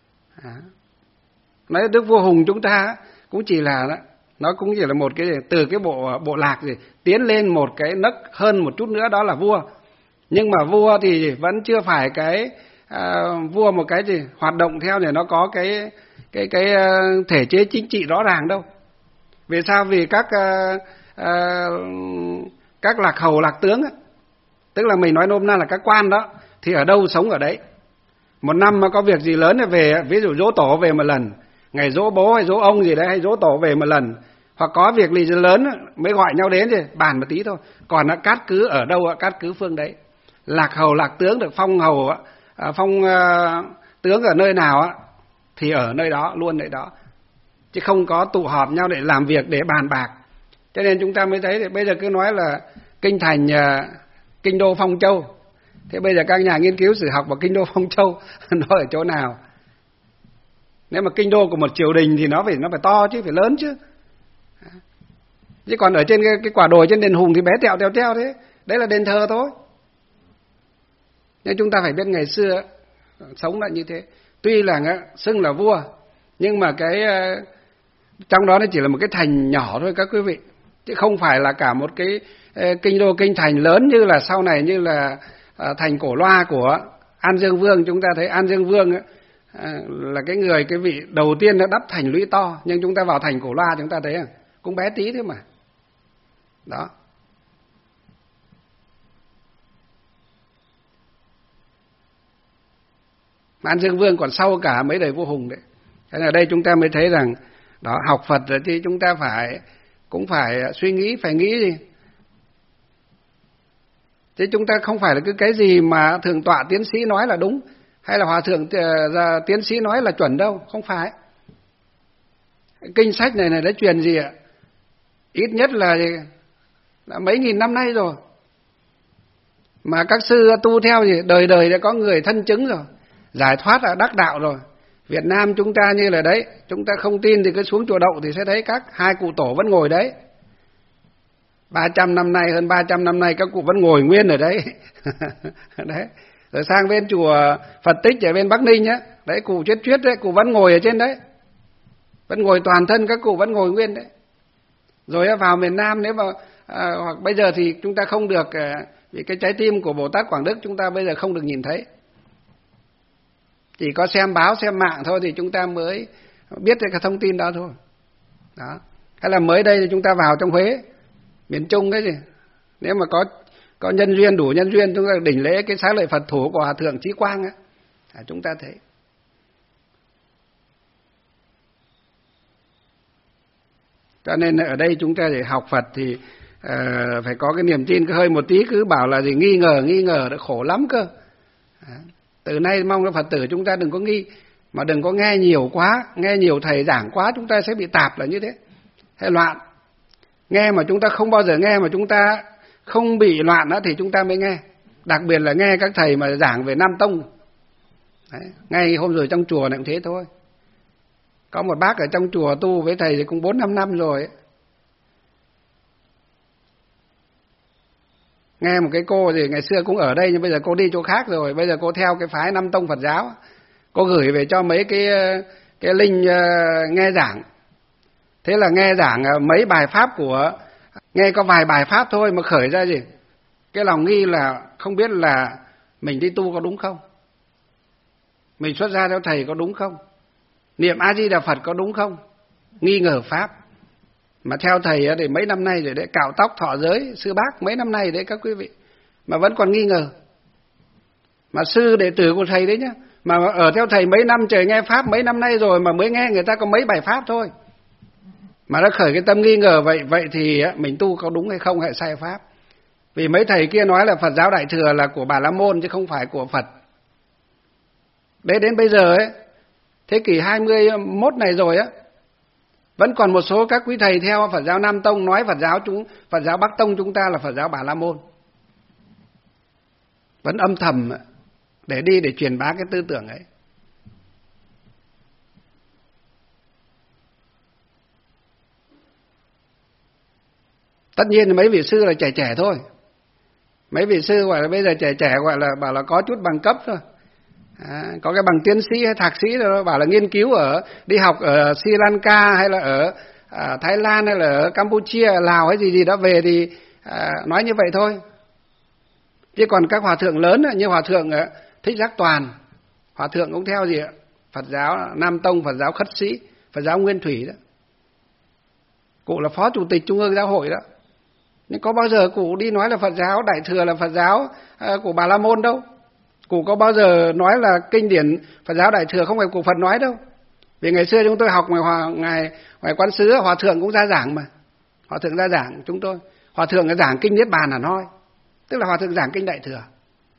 Nói Đức Vua Hùng chúng ta cũng chỉ là đó, nó cũng chỉ là một cái từ cái bộ lạc tiến lên một cái nấc hơn một chút nữa, đó là vua. Nhưng mà vua thì vẫn chưa phải vua một cái hoạt động theo để nó có cái thể chế chính trị rõ ràng đâu. Vì sao? Vì các lạc hầu, lạc tướng ấy, tức là mình nói nôm na là các quan đó, thì ở đâu sống ở đấy. Một năm mà có việc gì lớn thì về, ví dụ giỗ tổ về một lần, ngày giỗ bố hay giỗ ông gì đấy, hay giỗ tổ về một lần, hoặc có việc gì lớn mới gọi nhau đến thì bàn một tí thôi. Còn cát cứ ở đâu cát cứ phương đấy. Lạc hầu lạc tướng được phong hầu phong tướng ở nơi nào thì ở nơi đó luôn nơi đó, chứ không có tụ họp nhau để làm việc, để bàn bạc. Cho nên chúng ta mới thấy thì bây giờ cứ nói là kinh thành kinh đô Phong Châu. Thế bây giờ các nhà nghiên cứu sử học vào kinh đô Phong Châu nó ở chỗ nào? Nếu mà kinh đô của một triều đình thì nó phải to chứ, phải lớn chứ. Chứ còn ở trên cái quả đồi trên đền Hùng thì bé tẹo thế. Đấy là đền thờ thôi. Nhưng chúng ta phải biết ngày xưa sống là như thế. Tuy là xưng là vua, nhưng mà cái trong đó nó chỉ là một cái thành nhỏ thôi các quý vị, chứ không phải là cả một cái kinh đô kinh thành lớn như là sau này, như là thành Cổ Loa của An Dương Vương. Chúng ta thấy An Dương Vương là cái vị đầu tiên đã đắp thành lũy to, nhưng chúng ta vào thành Cổ Loa chúng ta thấy cũng bé tí thế mà. Đó. An Dương Vương còn sau cả mấy đời vua Hùng đấy. Thế là đây chúng ta mới thấy rằng đó, học Phật rồi thì chúng ta cũng phải suy nghĩ, phải nghĩ gì. Chứ chúng ta không phải là cứ cái gì mà thượng tọa tiến sĩ nói là đúng, hay là hòa thượng tiến sĩ nói là chuẩn đâu, không phải. Kinh sách này đã truyền gì ạ? Ít nhất là mấy nghìn năm nay rồi. Mà các sư tu theo gì đời đời đã có người thân chứng rồi, giải thoát là đắc đạo rồi. Việt Nam chúng ta như là đấy, chúng ta không tin thì cứ xuống chùa Đậu thì sẽ thấy các hai cụ tổ vẫn ngồi đấy. 300 năm nay, hơn 300 năm nay các cụ vẫn ngồi nguyên ở đấy. Đấy. Rồi sang bên chùa Phật Tích ở bên Bắc Ninh nhá, đấy cụ Chuyết đấy, cụ vẫn ngồi ở trên đấy. Vẫn ngồi toàn thân, các cụ vẫn ngồi nguyên đấy. Rồi vào miền Nam nếu mà hoặc bây giờ thì chúng ta không được, vì cái trái tim của Bồ Tát Quảng Đức chúng ta bây giờ không được nhìn thấy. Chỉ có xem báo, xem mạng thôi thì chúng ta mới biết được cái thông tin đó thôi. Đó. Hay là mới đây thì chúng ta vào trong Huế, miền Trung cái gì, nếu mà có nhân duyên, đủ nhân duyên, chúng ta đỉnh lễ cái xá lợi Phật thủ của Hòa thượng Chí Quang chúng ta thấy. Cho nên ở đây chúng ta để học Phật thì phải có cái niềm tin, cứ hơi một tí cứ bảo là gì nghi ngờ đã khổ lắm cơ. Từ nay mong là Phật tử chúng ta đừng có nghi, mà đừng có nghe nhiều quá, nghe nhiều thầy giảng quá chúng ta sẽ bị tạp là như thế, hay loạn. Nghe mà chúng ta không bao giờ nghe mà chúng ta không bị loạn thì chúng ta mới nghe. Đặc biệt là nghe các thầy mà giảng về Nam Tông. Đấy, ngay hôm rồi trong chùa này cũng thế thôi. Có một bác ở trong chùa tu với thầy thì cũng 4-5 năm rồi ấy. Nghe một cái cô thì ngày xưa cũng ở đây nhưng bây giờ cô đi chỗ khác rồi, bây giờ cô theo cái phái Nam Tông Phật giáo. Cô gửi về cho mấy cái link nghe giảng. Thế là nghe giảng mấy bài pháp nghe có vài bài pháp thôi mà khởi ra gì? Cái lòng nghi là không biết là mình đi tu có đúng không? Mình xuất gia theo thầy có đúng không? Niệm A Di Đà Phật có đúng không? Nghi ngờ pháp. Mà theo thầy thì mấy năm nay rồi đấy, cạo tóc thọ giới, sư bác mấy năm nay đấy các quý vị, mà vẫn còn nghi ngờ. Mà sư đệ tử của thầy đấy nhá, mà ở theo thầy mấy năm trời, nghe pháp mấy năm nay rồi mà mới nghe người ta có mấy bài pháp thôi. Mà nó khởi cái tâm nghi ngờ vậy thì mình tu có đúng hay không hay sai pháp. Vì mấy thầy kia nói là Phật giáo Đại Thừa là của Bà La Môn chứ không phải của Phật. Đấy, đến bây giờ ấy, thế kỷ 21 này rồi vẫn còn một số các quý thầy theo Phật giáo Nam Tông nói Phật giáo Bắc Tông chúng ta là Phật giáo Bà La Môn. Vẫn âm thầm để truyền bá cái tư tưởng ấy. Tất nhiên mấy vị sư là trẻ thôi. Mấy vị sư gọi là bây giờ trẻ gọi là bảo là có chút bằng cấp thôi. Có cái bằng tiến sĩ hay thạc sĩ rồi, bảo là nghiên cứu đi học ở Sri Lanka hay là ở Thái Lan hay là ở Campuchia, Lào hay gì đó về thì nói như vậy thôi. Chứ còn các hòa thượng lớn như hòa thượng Thích Giác Toàn, hòa thượng cũng theo gì Phật giáo Nam Tông, Phật giáo Khất Sĩ, Phật giáo Nguyên Thủy đó. Cụ là phó chủ tịch Trung ương Giáo hội đó. Nhưng có bao giờ cụ đi nói là Phật giáo Đại Thừa là Phật giáo của Bà La Môn đâu. Cụ có bao giờ nói là kinh điển Phật giáo Đại Thừa không phải của Phật nói đâu. Vì ngày xưa chúng tôi học ngoài Quán Sứ, hòa thượng cũng ra giảng mà. Hòa thượng ra giảng chúng tôi. Hòa thượng là giảng kinh Niết Bàn hẳn hoi. Tức là hòa thượng giảng kinh Đại Thừa.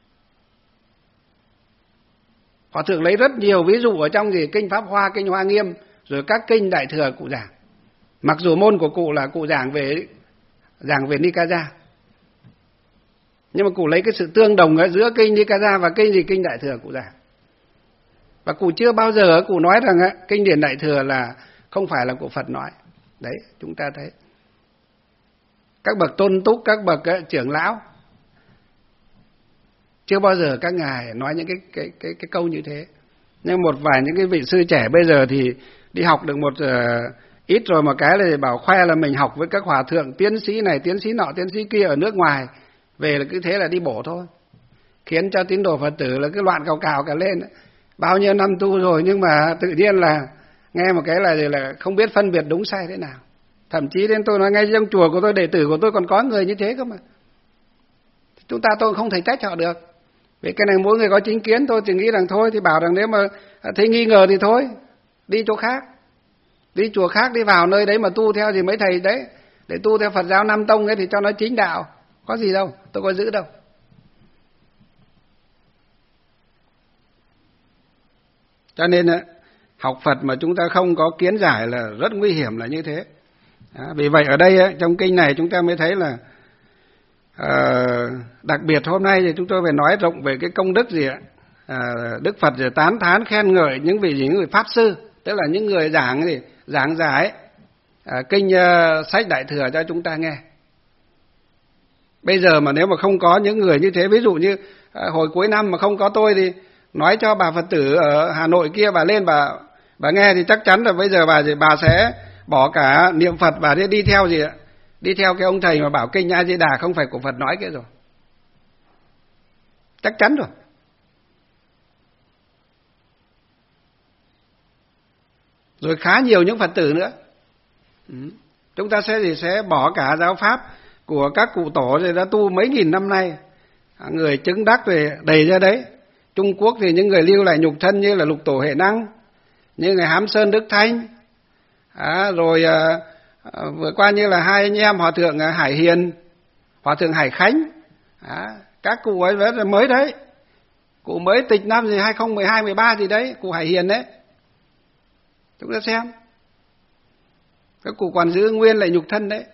Hòa thượng lấy rất nhiều ví dụ ở trong kinh Pháp Hoa, kinh Hoa Nghiêm, rồi các kinh Đại Thừa cụ giảng. Mặc dù môn của cụ là cụ giảng về Nikaya, nhưng mà cụ lấy cái sự tương đồng ở giữa kinh Nikaya và kinh Đại Thừa cụ giảng. Và cụ chưa bao giờ cụ nói rằng kinh điển Đại Thừa là không phải là của Phật nói. Đấy, chúng ta thấy các bậc tôn túc, các bậc trưởng lão chưa bao giờ các ngài nói những cái câu như thế. Nhưng một vài những cái vị sư trẻ bây giờ thì đi học được một ít rồi, một cái là bảo khoe là mình học với các hòa thượng tiến sĩ này, tiến sĩ nọ, tiến sĩ kia ở nước ngoài, về là cứ thế là đi bổ thôi, khiến cho tín đồ Phật tử là cứ loạn cào cả lên. Bao nhiêu năm tu rồi nhưng mà tự nhiên là nghe một cái là không biết phân biệt đúng sai thế nào. Thậm chí đến tôi nói ngay trong chùa của tôi, đệ tử của tôi còn có người như thế cơ mà. Chúng ta tôi không thể trách họ được. Vì cái này mỗi người có chính kiến, tôi chỉ nghĩ rằng thôi thì bảo rằng nếu mà thấy nghi ngờ thì thôi, đi chỗ khác, đi chùa khác, đi vào nơi đấy mà tu theo thì mấy thầy đấy, để tu theo Phật giáo Nam Tông ấy thì cho nó chính đạo, có gì đâu, tôi có giữ đâu. Cho nên học Phật mà chúng ta không có kiến giải là rất nguy hiểm là như thế. Vì vậy ở đây trong kinh này chúng ta mới thấy là đặc biệt hôm nay thì chúng tôi phải nói rộng về cái công đức Đức Phật thì tán thán khen ngợi những người pháp sư, tức là những người giảng giải kinh sách Đại Thừa cho chúng ta nghe. Bây giờ mà nếu mà không có những người như thế, ví dụ như hồi cuối năm mà không có tôi thì nói cho bà Phật tử ở Hà Nội kia, bà lên bà nghe thì chắc chắn là bây giờ bà sẽ bỏ cả niệm Phật và đi theo đi theo cái ông thầy mà bảo kinh A Di Đà không phải của Phật nói kia rồi, chắc chắn rồi. Rồi khá nhiều những Phật tử nữa. Chúng ta sẽ bỏ cả giáo pháp của các cụ tổ rồi đã tu mấy nghìn năm nay, người chứng đắc về đầy ra đấy. Trung Quốc thì những người lưu lại nhục thân như là Lục Tổ Huệ Năng, như người Hám Sơn Đức Thanh, rồi vừa qua như là hai anh em hòa thượng Hải Hiền, hòa thượng Hải Khánh, các cụ ấy rất là mới đấy, cụ mới tịch năm gì 2012, 13 gì đấy, cụ Hải Hiền đấy. Chúng ta xem, các cụ còn giữ nguyên lại nhục thân đấy.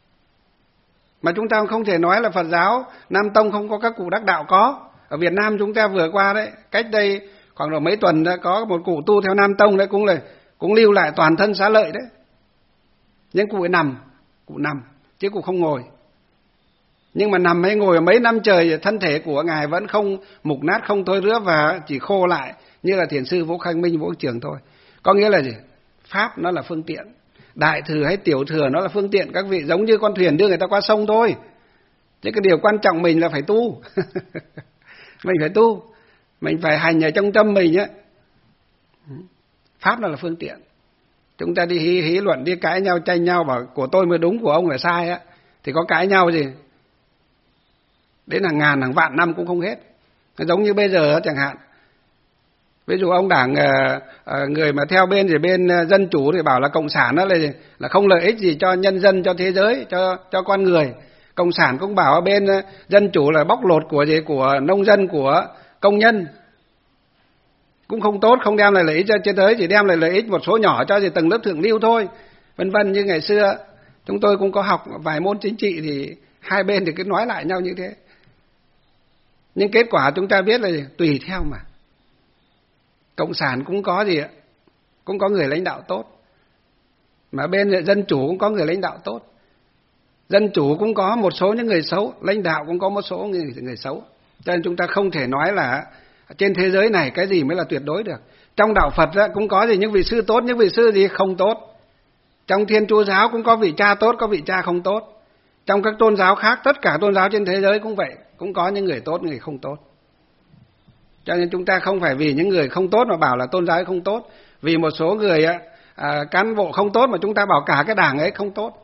Mà chúng ta không thể nói là Phật giáo Nam Tông không có các cụ đắc đạo, có. Ở Việt Nam chúng ta vừa qua đấy, cách đây khoảng độ mấy tuần đã có một cụ tu theo Nam Tông đấy, cũng lưu lại toàn thân xá lợi đấy. Nhưng cụ ấy nằm, chứ cụ không ngồi. Nhưng mà nằm hay ngồi mấy năm trời, thân thể của ngài vẫn không mục nát, không thối rữa và chỉ khô lại như là thiền sư Vũ Khanh Minh, Vũ Trường thôi. Có nghĩa là gì? Pháp nó là phương tiện, Đại Thừa hay Tiểu Thừa nó là phương tiện các vị, giống như con thuyền đưa người ta qua sông thôi. Chứ cái điều quan trọng mình là phải tu. Mình phải tu, mình phải hành ở trong tâm mình á. Pháp nó là phương tiện. Chúng ta đi hí luận, đi cãi nhau, tranh nhau, bảo của tôi mới đúng, của ông là sai á, thì có cãi nhau gì đến hàng ngàn hàng vạn năm cũng không hết. Giống như bây giờ chẳng hạn, ví dụ ông đảng người mà theo bên dân chủ thì bảo là cộng sản đó là không lợi ích gì cho nhân dân, cho thế giới, cho con người. Cộng sản cũng bảo bên dân chủ là bóc lột của nông dân, của công nhân, cũng không tốt, không đem lại lợi ích cho thế giới, chỉ đem lại lợi ích một số nhỏ cho tầng lớp thượng lưu thôi, vân vân. Như ngày xưa chúng tôi cũng có học vài môn chính trị thì hai bên thì cứ nói lại nhau như thế. Nhưng kết quả chúng ta biết là tùy theo mà. Cộng sản cũng có cũng có người lãnh đạo tốt, mà bên dân chủ cũng có người lãnh đạo tốt. Dân chủ cũng có một số những người xấu, lãnh đạo cũng có một số người xấu. Cho nên chúng ta không thể nói là trên thế giới này cái gì mới là tuyệt đối được. Trong đạo Phật cũng có những vị sư tốt, những vị sư không tốt. Trong Thiên Chúa giáo cũng có vị cha tốt, có vị cha không tốt. Trong các tôn giáo khác, tất cả tôn giáo trên thế giới cũng vậy, cũng có những người tốt, người không tốt. Cho nên chúng ta không phải vì những người không tốt mà bảo là tôn giáo không tốt, vì một số người cán bộ không tốt mà chúng ta bảo cả cái đảng ấy không tốt.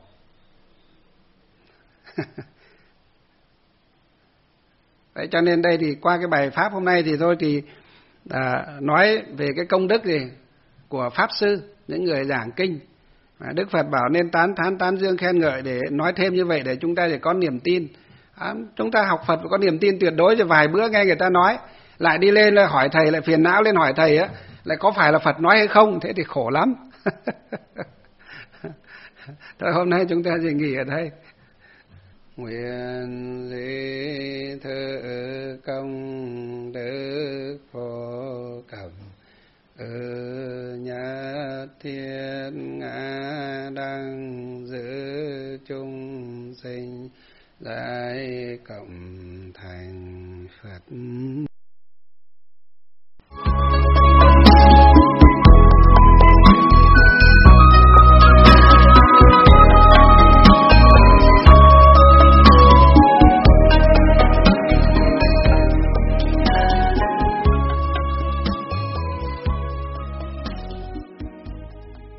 Đấy, cho nên đây thì qua cái bài pháp hôm nay thì thôi thì nói về cái công đức của pháp sư, những người giảng kinh. Đức Phật bảo nên tán dương khen ngợi, để nói thêm như vậy để chúng ta có niềm tin. Chúng ta học Phật có niềm tin tuyệt đối, rồi vài bữa nghe người ta nói lại đi lên lại hỏi thầy, lại phiền não lên hỏi thầy á, lại có phải là Phật nói hay không, thế thì khổ lắm. Thôi hôm nay chúng ta chỉ nghỉ ở đây. Nguyện dị thự công đức Phổ